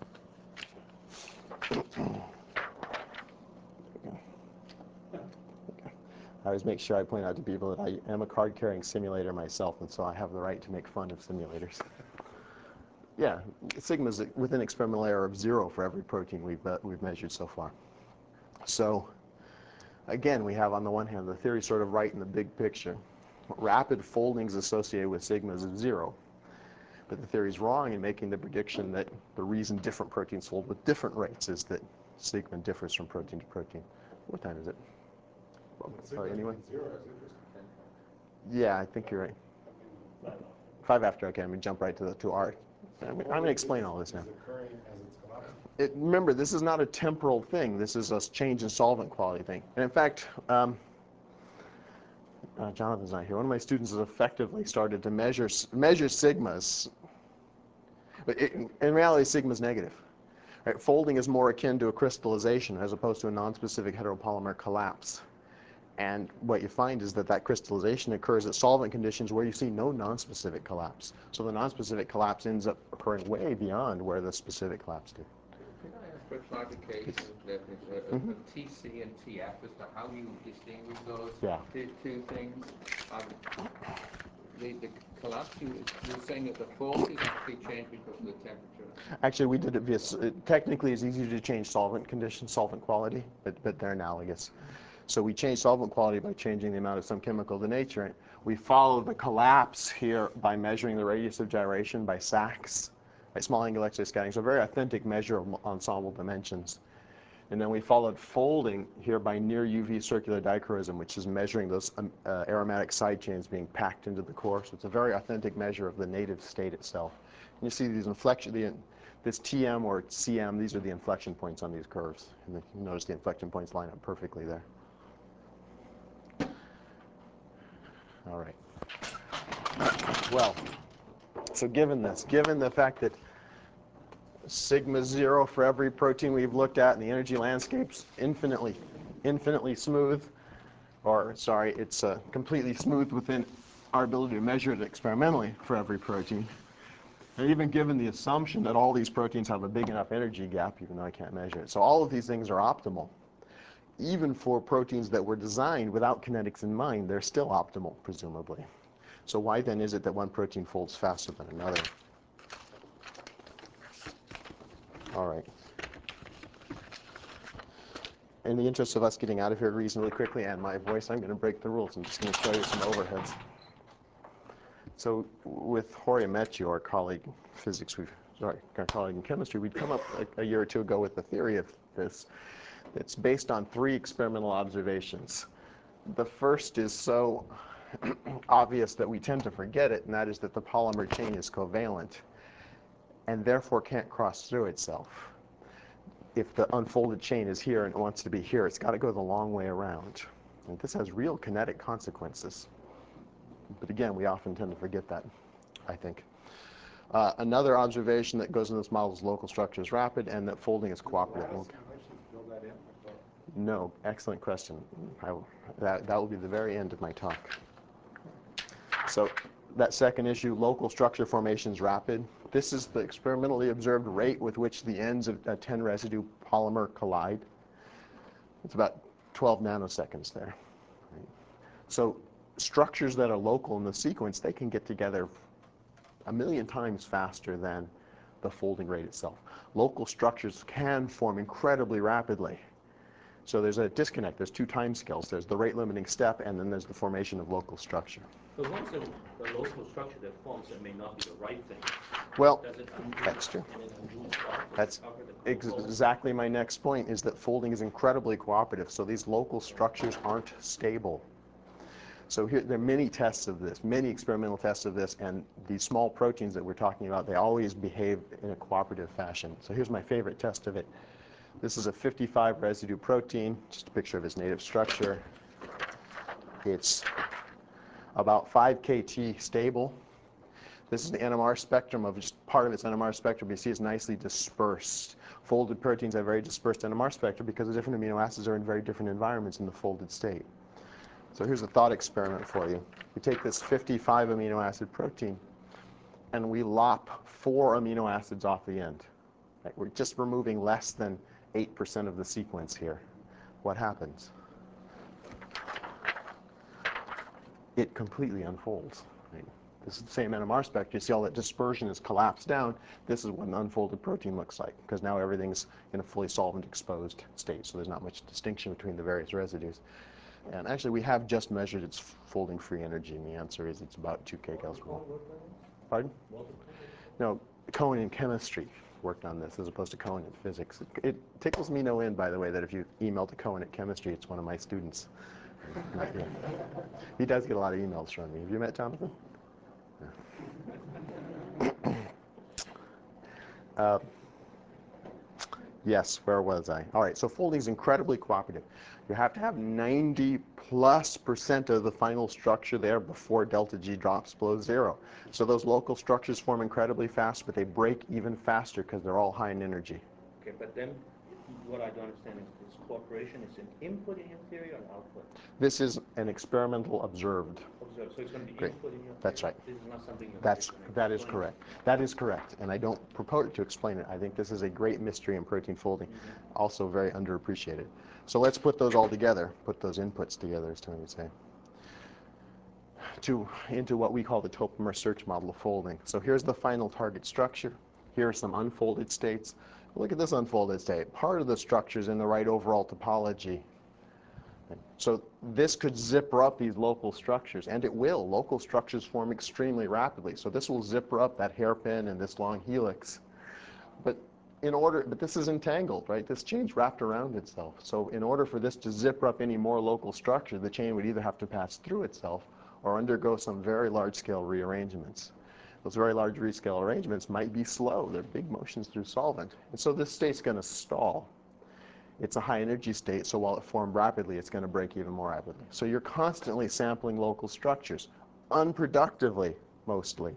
I always make sure I point out to people that I am a card-carrying simulator myself, and so I have the right to make fun of simulators. Yeah, sigma is within experimental error of 0 for every protein we've measured so far. So again, we have on the one hand the theory sort of right in the big picture. Rapid foldings associated with sigmas is 0. But the theory is wrong in making the prediction that the reason different proteins fold with different rates is that sigma differs from protein to protein. What time is it? Anyway? Yeah, I think you're right. 5 after, okay, I'm going to jump right to art. I'm going to explain all this now. Remember, this is not a temporal thing. This is a change in solvent quality thing. And in fact, Jonathan's not here. One of my students has effectively started to measure sigmas. But in reality, sigma is negative. Right? Folding is more akin to a crystallization as opposed to a nonspecific heteropolymer collapse. And what you find is that that crystallization occurs at solvent conditions where you see no nonspecific collapse. So the nonspecific collapse ends up occurring way beyond where the specific collapse did. Can I ask for clarification of TC and TF as to how you distinguish those two things? The collapse, you're saying that the force is actually changed because of the temperature? Actually, we did it via, technically it's easier to change solvent conditions, solvent quality, but they're analogous. So we change solvent quality by changing the amount of some chemical denaturant. We follow the collapse here by measuring the radius of gyration by Sachs, by small angle X-ray scattering. So a very authentic measure of ensemble dimensions. And then we followed folding here by near UV circular dichroism, which is measuring those aromatic side chains being packed into the core. So it's a very authentic measure of the native state itself. And you see these this TM or CM, these are the inflection points on these curves. And you notice the inflection points line up perfectly there. All right. Well, so given the fact that sigma 0 for every protein we've looked at and the energy landscape's infinitely infinitely smooth, or sorry, it's completely smooth within our ability to measure it experimentally for every protein. And even given the assumption that all these proteins have a big enough energy gap, even though I can't measure it. So all of these things are optimal. Even for proteins that were designed without kinetics in mind, they're still optimal, presumably. So why then is it that one protein folds faster than another? All right. In the interest of us getting out of here reasonably quickly and my voice, I'm going to break the rules. I'm just going to show you some overheads. So with Jorge Metju, our colleague in physics, our colleague in chemistry, we'd come up a year or two ago with a theory of this. It's based on 3 experimental observations. The first is so obvious that we tend to forget it, and that is that the polymer chain is covalent and therefore can't cross through itself. If the unfolded chain is here and it wants to be here, it's got to go the long way around. And this has real kinetic consequences. But again, we often tend to forget that, I think. Another observation that goes in this model is local structure is rapid and that folding is cooperative. No, excellent question. That will be the very end of my talk. So that second issue, local structure formation is rapid. This is the experimentally observed rate with which the ends of a 10 residue polymer collide. It's about 12 nanoseconds there. Right? So structures that are local in the sequence, they can get together 1,000,000 times faster than the folding rate itself. Local structures can form incredibly rapidly. So there's a disconnect. There's 2 time scales. There's the rate limiting step, and then there's the formation of local structure. So once the local structure that forms, it may not be the right thing. Well, Does it that's true. and it undoes stuff? That's exactly my next point, is that folding is incredibly cooperative. So these local structures aren't stable. So here, there are many tests of this, many experimental tests of this, and these small proteins that we're talking about, they always behave in a cooperative fashion. So here's my favorite test of it. This is a 55 residue protein, just a picture of its native structure. It's about 5 kT stable. This is the NMR spectrum of just part of its NMR spectrum. You see it's nicely dispersed. Folded proteins have very dispersed NMR spectra because the different amino acids are in very different environments in the folded state. So here's a thought experiment for you. We take this 55 amino acid protein and we lop 4 amino acids off the end. Right? We're just removing less than 8% of the sequence here. What happens? It completely unfolds. Right? This is the same NMR spectrum. You see all that dispersion is collapsed down. This is what an unfolded protein looks like, because now everything's in a fully solvent exposed state, so there's not much distinction between the various residues. And actually, we have just measured its folding free energy, and the answer is it's about 2 kcals per mole. Pardon? No, Cohen in chemistry worked on this as opposed to Cohen in physics. It tickles me no end, by the way, that if you email to Cohen at chemistry, it's one of my students. He does get a lot of emails from me. Have you met Jonathan? Yeah. Yes, where was I? All right, so folding is incredibly cooperative. You have to have 90+% of the final structure there before delta G drops below 0. So those local structures form incredibly fast, but they break even faster because they're all high in energy. Okay, but then what I don't understand is this cooperation is an input in your theory or an output? This is an experimental observed. Observed, so it's going to be Great. input in your theory? That's right. This is not something That is explain. correct. That is correct. And I don't purport to explain it. I think this is a great mystery in protein folding, also very underappreciated. So let's put those all together, put those inputs together, as Tony would say, into what we call the Topomer search model of folding. So here's the final target structure. Here are some unfolded states. Look at this unfolded state. Part of the structure is in the right overall topology. So this could zipper up these local structures, and it will. Local structures form extremely rapidly. So this will zipper up that hairpin and this long helix. But this is entangled, right? This chain's wrapped around itself. So in order for this to zipper up any more local structure, the chain would either have to pass through itself or undergo some very large-scale rearrangements. Those very large scale arrangements might be slow. They're big motions through solvent. And so this state's going to stall. It's a high energy state, so while it formed rapidly, it's going to break even more rapidly. So you're constantly sampling local structures, unproductively, mostly,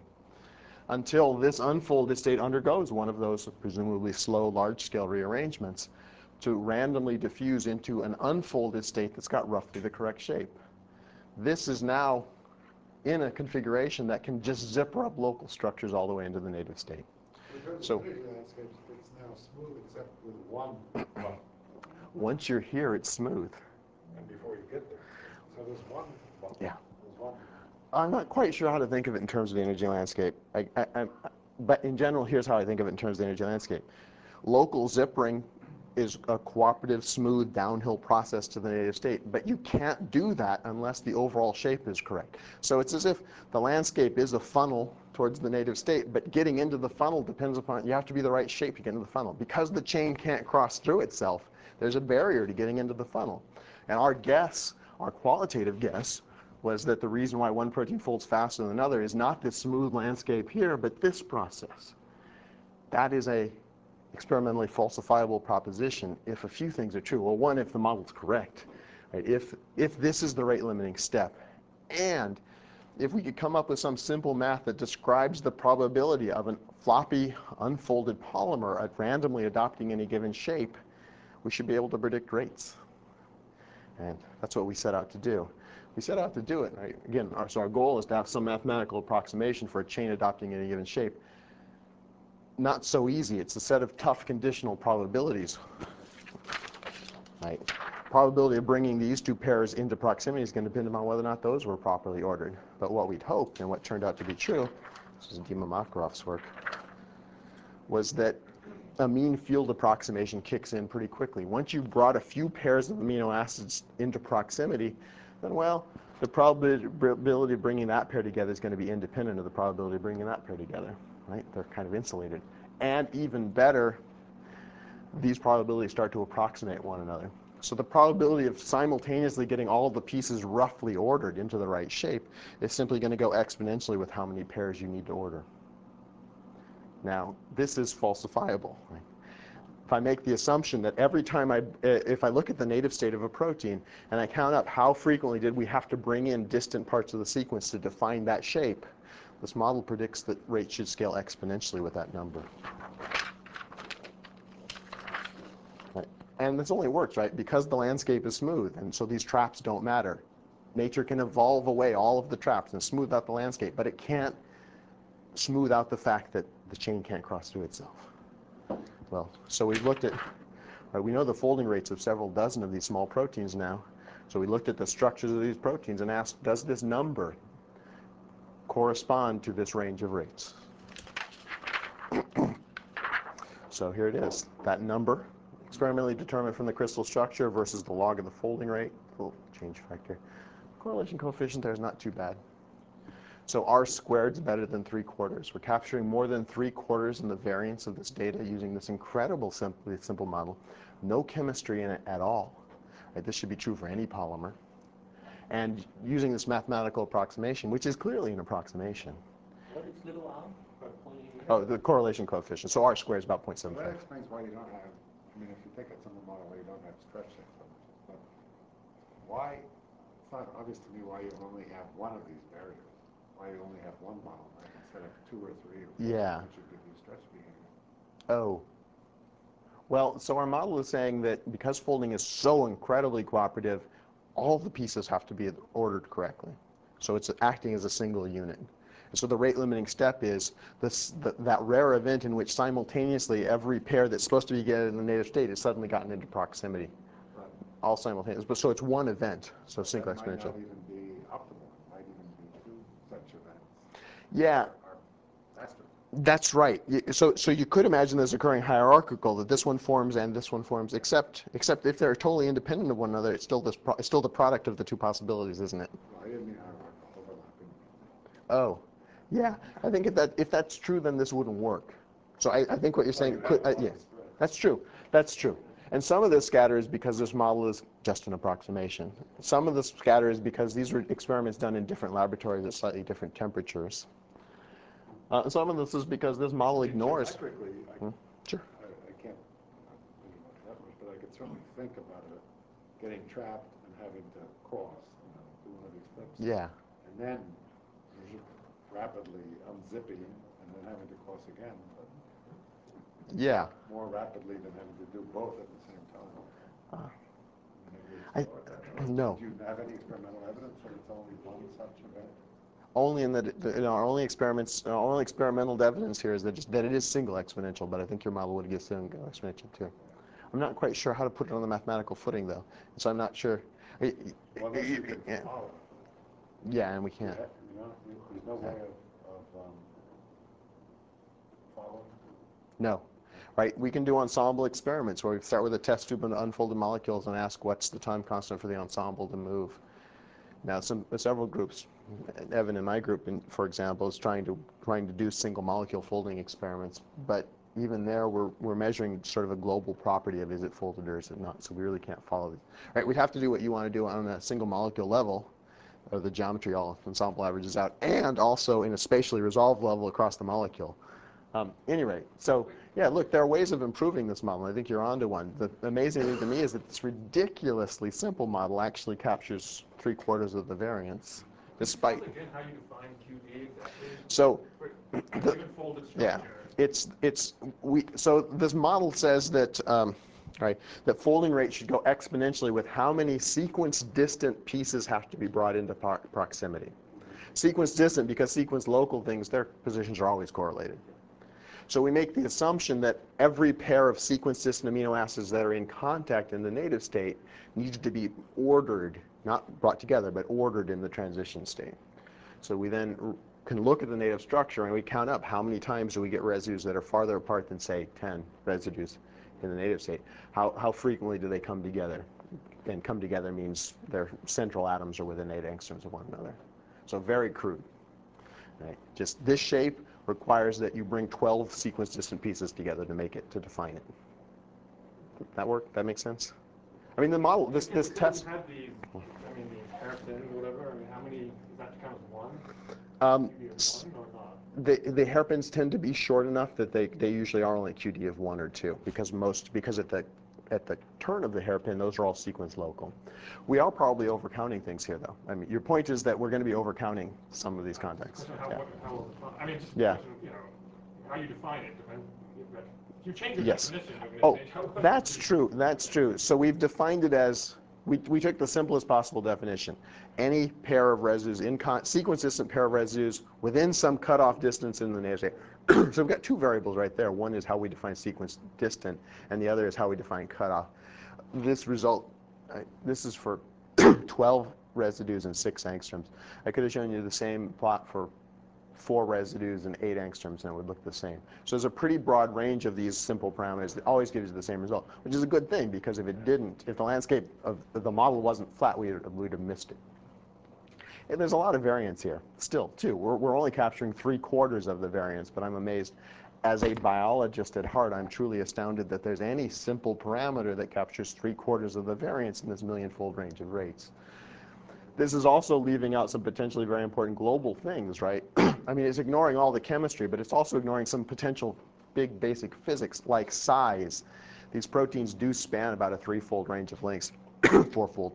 until this unfolded state undergoes one of those presumably slow, large-scale rearrangements to randomly diffuse into an unfolded state that's got roughly the correct shape. This is now in a configuration that can just zipper up local structures all the way into the native state. So landscapes, it's now smooth except with one bump. Once you're here, it's smooth. And before you get there. So there's one bump. Yeah. There's one. I'm not quite sure how to think of it in terms of the energy landscape. But in general, here's how I think of it in terms of the energy landscape. Local zippering is a cooperative, smooth, downhill process to the native state. But you can't do that unless the overall shape is correct. So it's as if the landscape is a funnel towards the native state, but getting into the funnel depends upon, you have to be the right shape to get into the funnel. Because the chain can't cross through itself, there's a barrier to getting into the funnel. And our guess, our qualitative guess, was that the reason why one protein folds faster than another is not this smooth landscape here, but this process. That is a experimentally falsifiable proposition if a few things are true. Well, one, if the model's correct, right? If this is the rate limiting step, and if we could come up with some simple math that describes the probability of a floppy, unfolded polymer at randomly adopting any given shape, we should be able to predict rates. And that's what we set out to do. We set out to do it, right? Again, so our goal is to have some mathematical approximation for a chain adopting any given shape. Not so easy. It's a set of tough conditional probabilities. Right? Probability of bringing these two pairs into proximity is going to depend on whether or not those were properly ordered. But what we'd hoped, and what turned out to be true, this is Dima Makarov's work, was that a mean field approximation kicks in pretty quickly. Once you've brought a few pairs of amino acids into proximity, then, well, the probability of bringing that pair together is going to be independent of the probability of bringing that pair together. Right? They're kind of insulated. And even better, these probabilities start to approximate one another. So the probability of simultaneously getting all of the pieces roughly ordered into the right shape is simply going to go exponentially with how many pairs you need to order. Now, this is falsifiable. Right? If I make the assumption that every time if I look at the native state of a protein and I count up how frequently did we have to bring in distant parts of the sequence to define that shape, this model predicts that rates should scale exponentially with that number. Right. And this only works, right, because the landscape is smooth, and so these traps don't matter. Nature can evolve away all of the traps and smooth out the landscape, but it can't smooth out the fact that the chain can't cross through itself. Well, so we've looked at, right, we know the folding rates of several dozen of these small proteins now. So we looked at the structures of these proteins and asked, does this number correspond to this range of rates? So here it is. That number, experimentally determined from the crystal structure versus the log of the folding rate, little change factor. Correlation coefficient there is not too bad. So R squared is better than 3/4. We're capturing more than 3/4 in the variance of this data using this incredible simple model. No chemistry in it at all. Right? This should be true for any polymer. And using this mathematical approximation, which is clearly an approximation. What is little r? Oh, the correlation coefficient. So R squared is about 0.75. So that explains why you don't have, I mean, if you take a simple model where you don't have stretch technology, but why, it's not obvious to me why you only have one of these barriers. Why you only have one model, right, instead of 2 or 3 or 4, yeah. which would give you stretch behavior. Oh. Well, so our model is saying that because folding is so incredibly cooperative, all the pieces have to be ordered correctly. So it's acting as a single unit. And so the rate limiting step is that rare event in which simultaneously every pair that's supposed to be getting in the native state has suddenly gotten into proximity. Right. All simultaneous. But so it's one event, so single That exponential. might not even be optimal. It might even be 2 such events. Yeah. Are faster. That's right. So you could imagine this occurring hierarchical, that this one forms and this one forms, except if they're totally independent of one another, it's still the product of the two possibilities, isn't it? Well, I didn't mean hierarchical, overlapping. Oh, yeah. I think if that's true, then this wouldn't work. So I think what you're saying you have a lot yeah, of spread. that's true. That's true. And some of this scatter is because this model is just an approximation. Some of the scatter is because these were experiments done in different laboratories at slightly different temperatures. Some of this is because this model ignores. Geometrically, Sure. I can't think about it that much, but I could certainly think about it getting trapped and having to cross, do one of these flips. Yeah. And then rapidly unzipping and then having to cross again. But Yeah. more rapidly than having to do both at the same time. Have you explored that? No. Do you have any experimental evidence that it's only one such event? Only in our only experiments, our only experimental evidence here is that it is single exponential, but I think your model would give single exponential too. I'm not quite sure how to put it on the mathematical footing though, so I'm not sure. Well, unless you can follow. Yeah, and we can't. There's no way of following. No. Right, we can do ensemble experiments where we start with a test tube of unfolded molecules and ask what's the time constant for the ensemble to move. Now, several groups, Evan in my group, for example, is trying to do single molecule folding experiments, but even there, we're measuring sort of a global property of is it folded or is it not. So we really can't follow these. Right, we have to do what you want to do on a single molecule level, or the geometry all ensemble averages out, and also in a spatially resolved level across the molecule. Anyway, so yeah, look, there are ways of improving this model. I think you're onto one. The amazing thing to me is that this ridiculously simple model actually captures 3/4 of the variance, despite. Again, how you define QD exactly? So, Given folded structure. yeah, so this model says that right, that folding rate should go exponentially with how many sequence distant pieces have to be brought into proximity. Sequence distant because sequence local things, their positions are always correlated. So we make the assumption that every pair of sequence distant amino acids that are in contact in the native state needs to be ordered, not brought together, but ordered in the transition state. So we then can look at the native structure and we count up how many times do we get residues that are farther apart than, say, 10 residues in the native state. How frequently do they come together? And come together means their central atoms are within 8 angstroms of one another. So very crude. Right? Just this shape requires that you bring 12 sequence distant pieces together to make it, to define it. That work? That makes sense? I mean, the model, this test. Had the, I mean, the hairpin or whatever, I mean, how many, does that count as one? QD of one or not? The hairpins tend to be short enough that they usually are only QD of 1 or 2 because at the turn of the hairpin, those are all sequence local. We are probably overcounting things here, though. I mean, your point is that we're going to be overcounting some of these contexts. So I mean, just yeah. You know, how you define it depends. If you change your Yes. definition, Oh, that's true. That's true. So we've defined it as we took the simplest possible definition. Any pair of residues sequence distant pair of residues within some cutoff distance in the native state. So we've got two variables right there. One is how we define sequence distant, and the other is how we define cutoff. This result, this is for 12 residues and 6 angstroms. I could have shown you the same plot for 4 residues and 8 angstroms, and it would look the same. So there's a pretty broad range of these simple parameters that always gives you the same result, which is a good thing, because if it didn't, if the landscape of the model wasn't flat, we'd have missed it. And there's a lot of variance here, still, too. We're only capturing 3/4 of the variance, but I'm amazed. As a biologist at heart, I'm truly astounded that there's any simple parameter that captures 3/4 of the variance in this million-fold range of rates. This is also leaving out some potentially very important global things, right? I mean, it's ignoring all the chemistry, but it's also ignoring some potential big basic physics, like size. These proteins do span about a 3-fold range of lengths, 4-fold.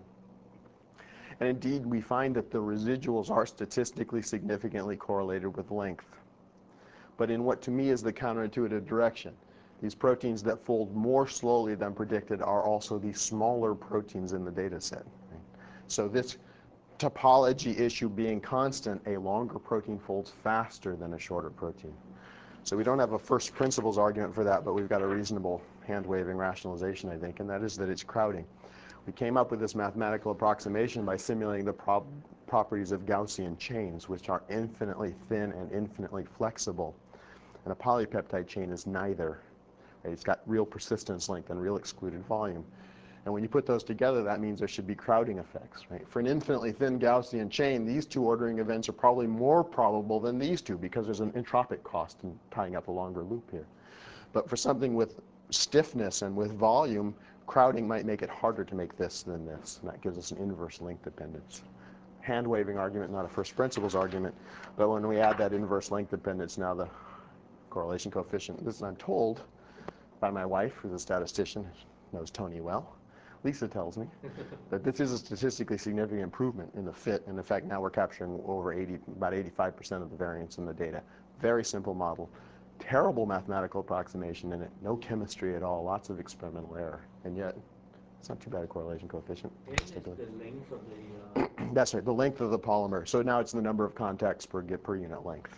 And indeed, we find that the residuals are statistically significantly correlated with length. But in what to me is the counterintuitive direction. These proteins that fold more slowly than predicted are also the smaller proteins in the data set. Right? So this topology issue being constant, a longer protein folds faster than a shorter protein. So we don't have a first principles argument for that, but we've got a reasonable hand-waving rationalization, I think, and that is that it's crowding. We came up with this mathematical approximation by simulating the properties of Gaussian chains, which are infinitely thin and infinitely flexible. And a polypeptide chain is neither. Right? It's got real persistence length and real excluded volume. And when you put those together, that means there should be crowding effects. Right? For an infinitely thin Gaussian chain, these two ordering events are probably more probable than these two because there's an entropic cost in tying up a longer loop here. But for something with stiffness and with volume, crowding might make it harder to make this than this, and that gives us an inverse length dependence. Hand-waving argument, not a first principles argument, but when we add that inverse length dependence, now the correlation coefficient, this is, I'm told by my wife, who's a statistician, knows Tony well, Lisa tells me, that this is a statistically significant improvement in the fit, and in fact now we're capturing over about 85% of the variance in the data. Very simple model, terrible mathematical approximation in it, no chemistry at all, lots of experimental error, and yet it's not too bad a correlation coefficient. N is the length of the... That's right, the length of the polymer. So now it's the number of contacts per unit length.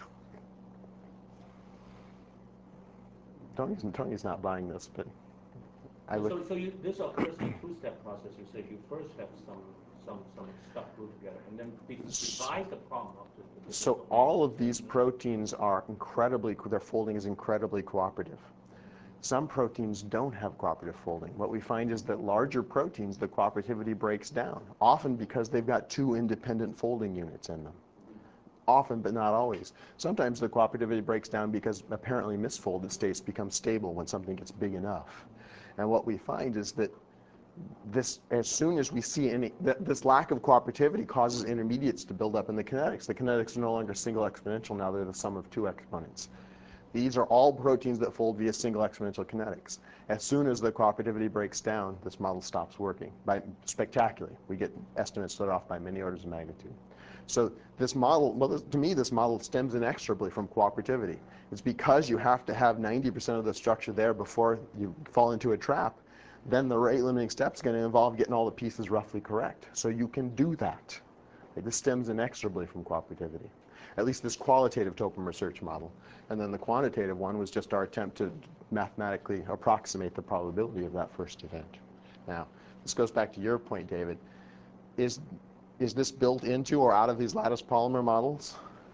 Tony's not buying this, but I would. So this occurs in a two-step process. You say you first have some stuff glued together, and then divide the problem up to the... So all of these proteins are their folding is incredibly cooperative. Some proteins don't have cooperative folding. What we find is that larger proteins, the cooperativity breaks down, often because they've got two independent folding units in them. Often, but not always. Sometimes the cooperativity breaks down because apparently misfolded states become stable when something gets big enough. And what we find is that as soon as we see this lack of cooperativity causes intermediates to build up in the kinetics. The kinetics are no longer single exponential, now they're the sum of two exponents. These are all proteins that fold via single exponential kinetics. As soon as the cooperativity breaks down, this model stops working spectacularly. We get estimates that are off by many orders of magnitude. So this model, well, to me, this model stems inexorably from cooperativity. It's because you have to have 90% of the structure there before you fall into a trap, then the rate limiting step is going to involve getting all the pieces roughly correct. So you can do that. This stems inexorably from cooperativity. At least this qualitative Topomer search model. And then the quantitative one was just our attempt to mathematically approximate the probability of that first event. Now, this goes back to your point, David. Is this built into or out of these lattice polymer models?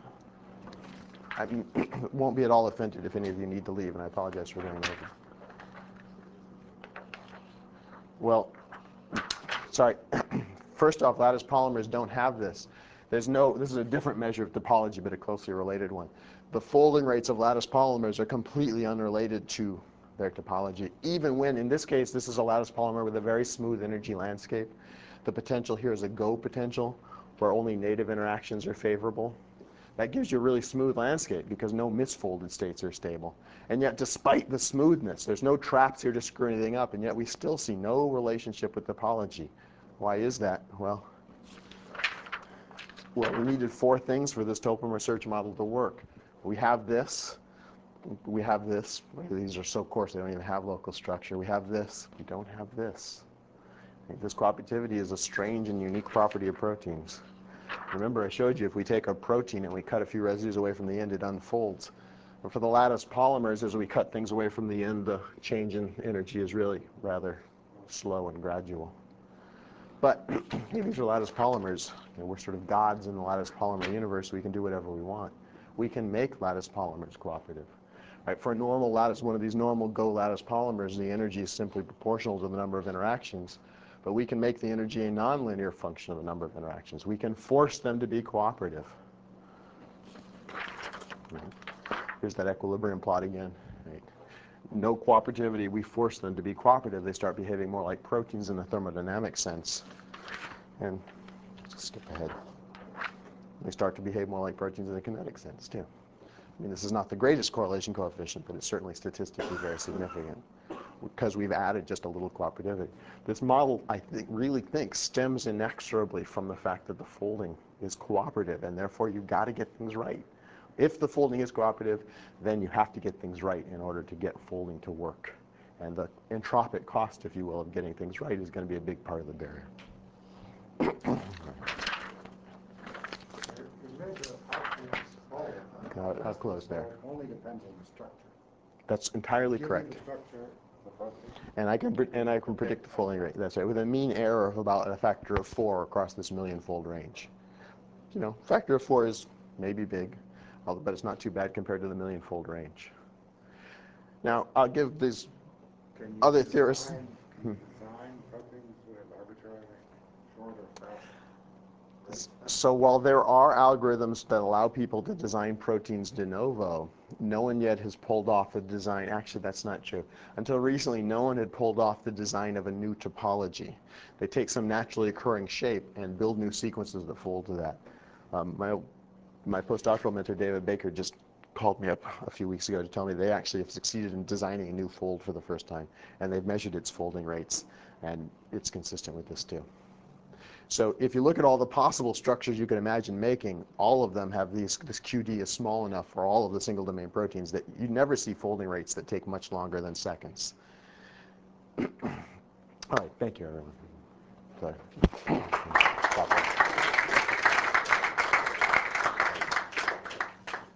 I mean, won't be at all offended if any of you need to leave, and I apologize for going over. Well, sorry. First off, lattice polymers don't have this. This is a different measure of topology, but a closely related one. The folding rates of lattice polymers are completely unrelated to their topology, even when, in this case, this is a lattice polymer with a very smooth energy landscape. The potential here is a GO potential, where only native interactions are favorable. That gives you a really smooth landscape because no misfolded states are stable. And yet, despite the smoothness, there's no traps here to screw anything up, and yet we still see no relationship with topology. Why is that? Well, we needed four things for this Topomer search model to work. We have this. These are so coarse they don't even have local structure. We have this. We don't have this. This cooperativity is a strange and unique property of proteins. Remember, I showed you if we take a protein and we cut a few residues away from the end, it unfolds. But for the lattice polymers, as we cut things away from the end, the change in energy is really rather slow and gradual. But hey, these are lattice polymers. We're sort of gods in the lattice polymer universe. We can do whatever we want. We can make lattice polymers cooperative. Right, for a normal lattice, one of these normal GO lattice polymers, the energy is simply proportional to the number of interactions. But we can make the energy a nonlinear function of the number of interactions. We can force them to be cooperative. Here's that equilibrium plot again. Right. No cooperativity, we force them to be cooperative. They start behaving more like proteins in the thermodynamic sense. And let's skip ahead. They start to behave more like proteins in the kinetic sense, too. I mean, this is not the greatest correlation coefficient, but it's certainly statistically very significant because we've added just a little cooperativity. This model, I really think, stems inexorably from the fact that the folding is cooperative, and therefore you've got to get things right. If the folding is cooperative, then you have to get things right in order to get folding to work. And the entropic cost, if you will, of getting things right is going to be a big part of the barrier. I'll close there. Only depends on the structure. That's entirely correct. The structure, the protein. And I can predict the folding rate. That's right, with a mean error of about a factor of 4 across this million-fold range. You know, factor of 4 is maybe big, but it's not too bad compared to the million-fold range. Now, I'll give these other theorists. Can you design proteins with arbitrarily short or fast? So while there are algorithms that allow people to design proteins de novo, no one yet has pulled off a design. Actually, that's not true. Until recently, no one had pulled off the design of a new topology. They take some naturally occurring shape and build new sequences that fold to that. My postdoctoral mentor, David Baker, just called me up a few weeks ago to tell me they actually have succeeded in designing a new fold for the first time, and they've measured its folding rates, and it's consistent with this too. So if you look at all the possible structures you can imagine making, all of them have this QD is small enough for all of the single domain proteins that you never see folding rates that take much longer than seconds. All right, thank you, everyone. Sorry.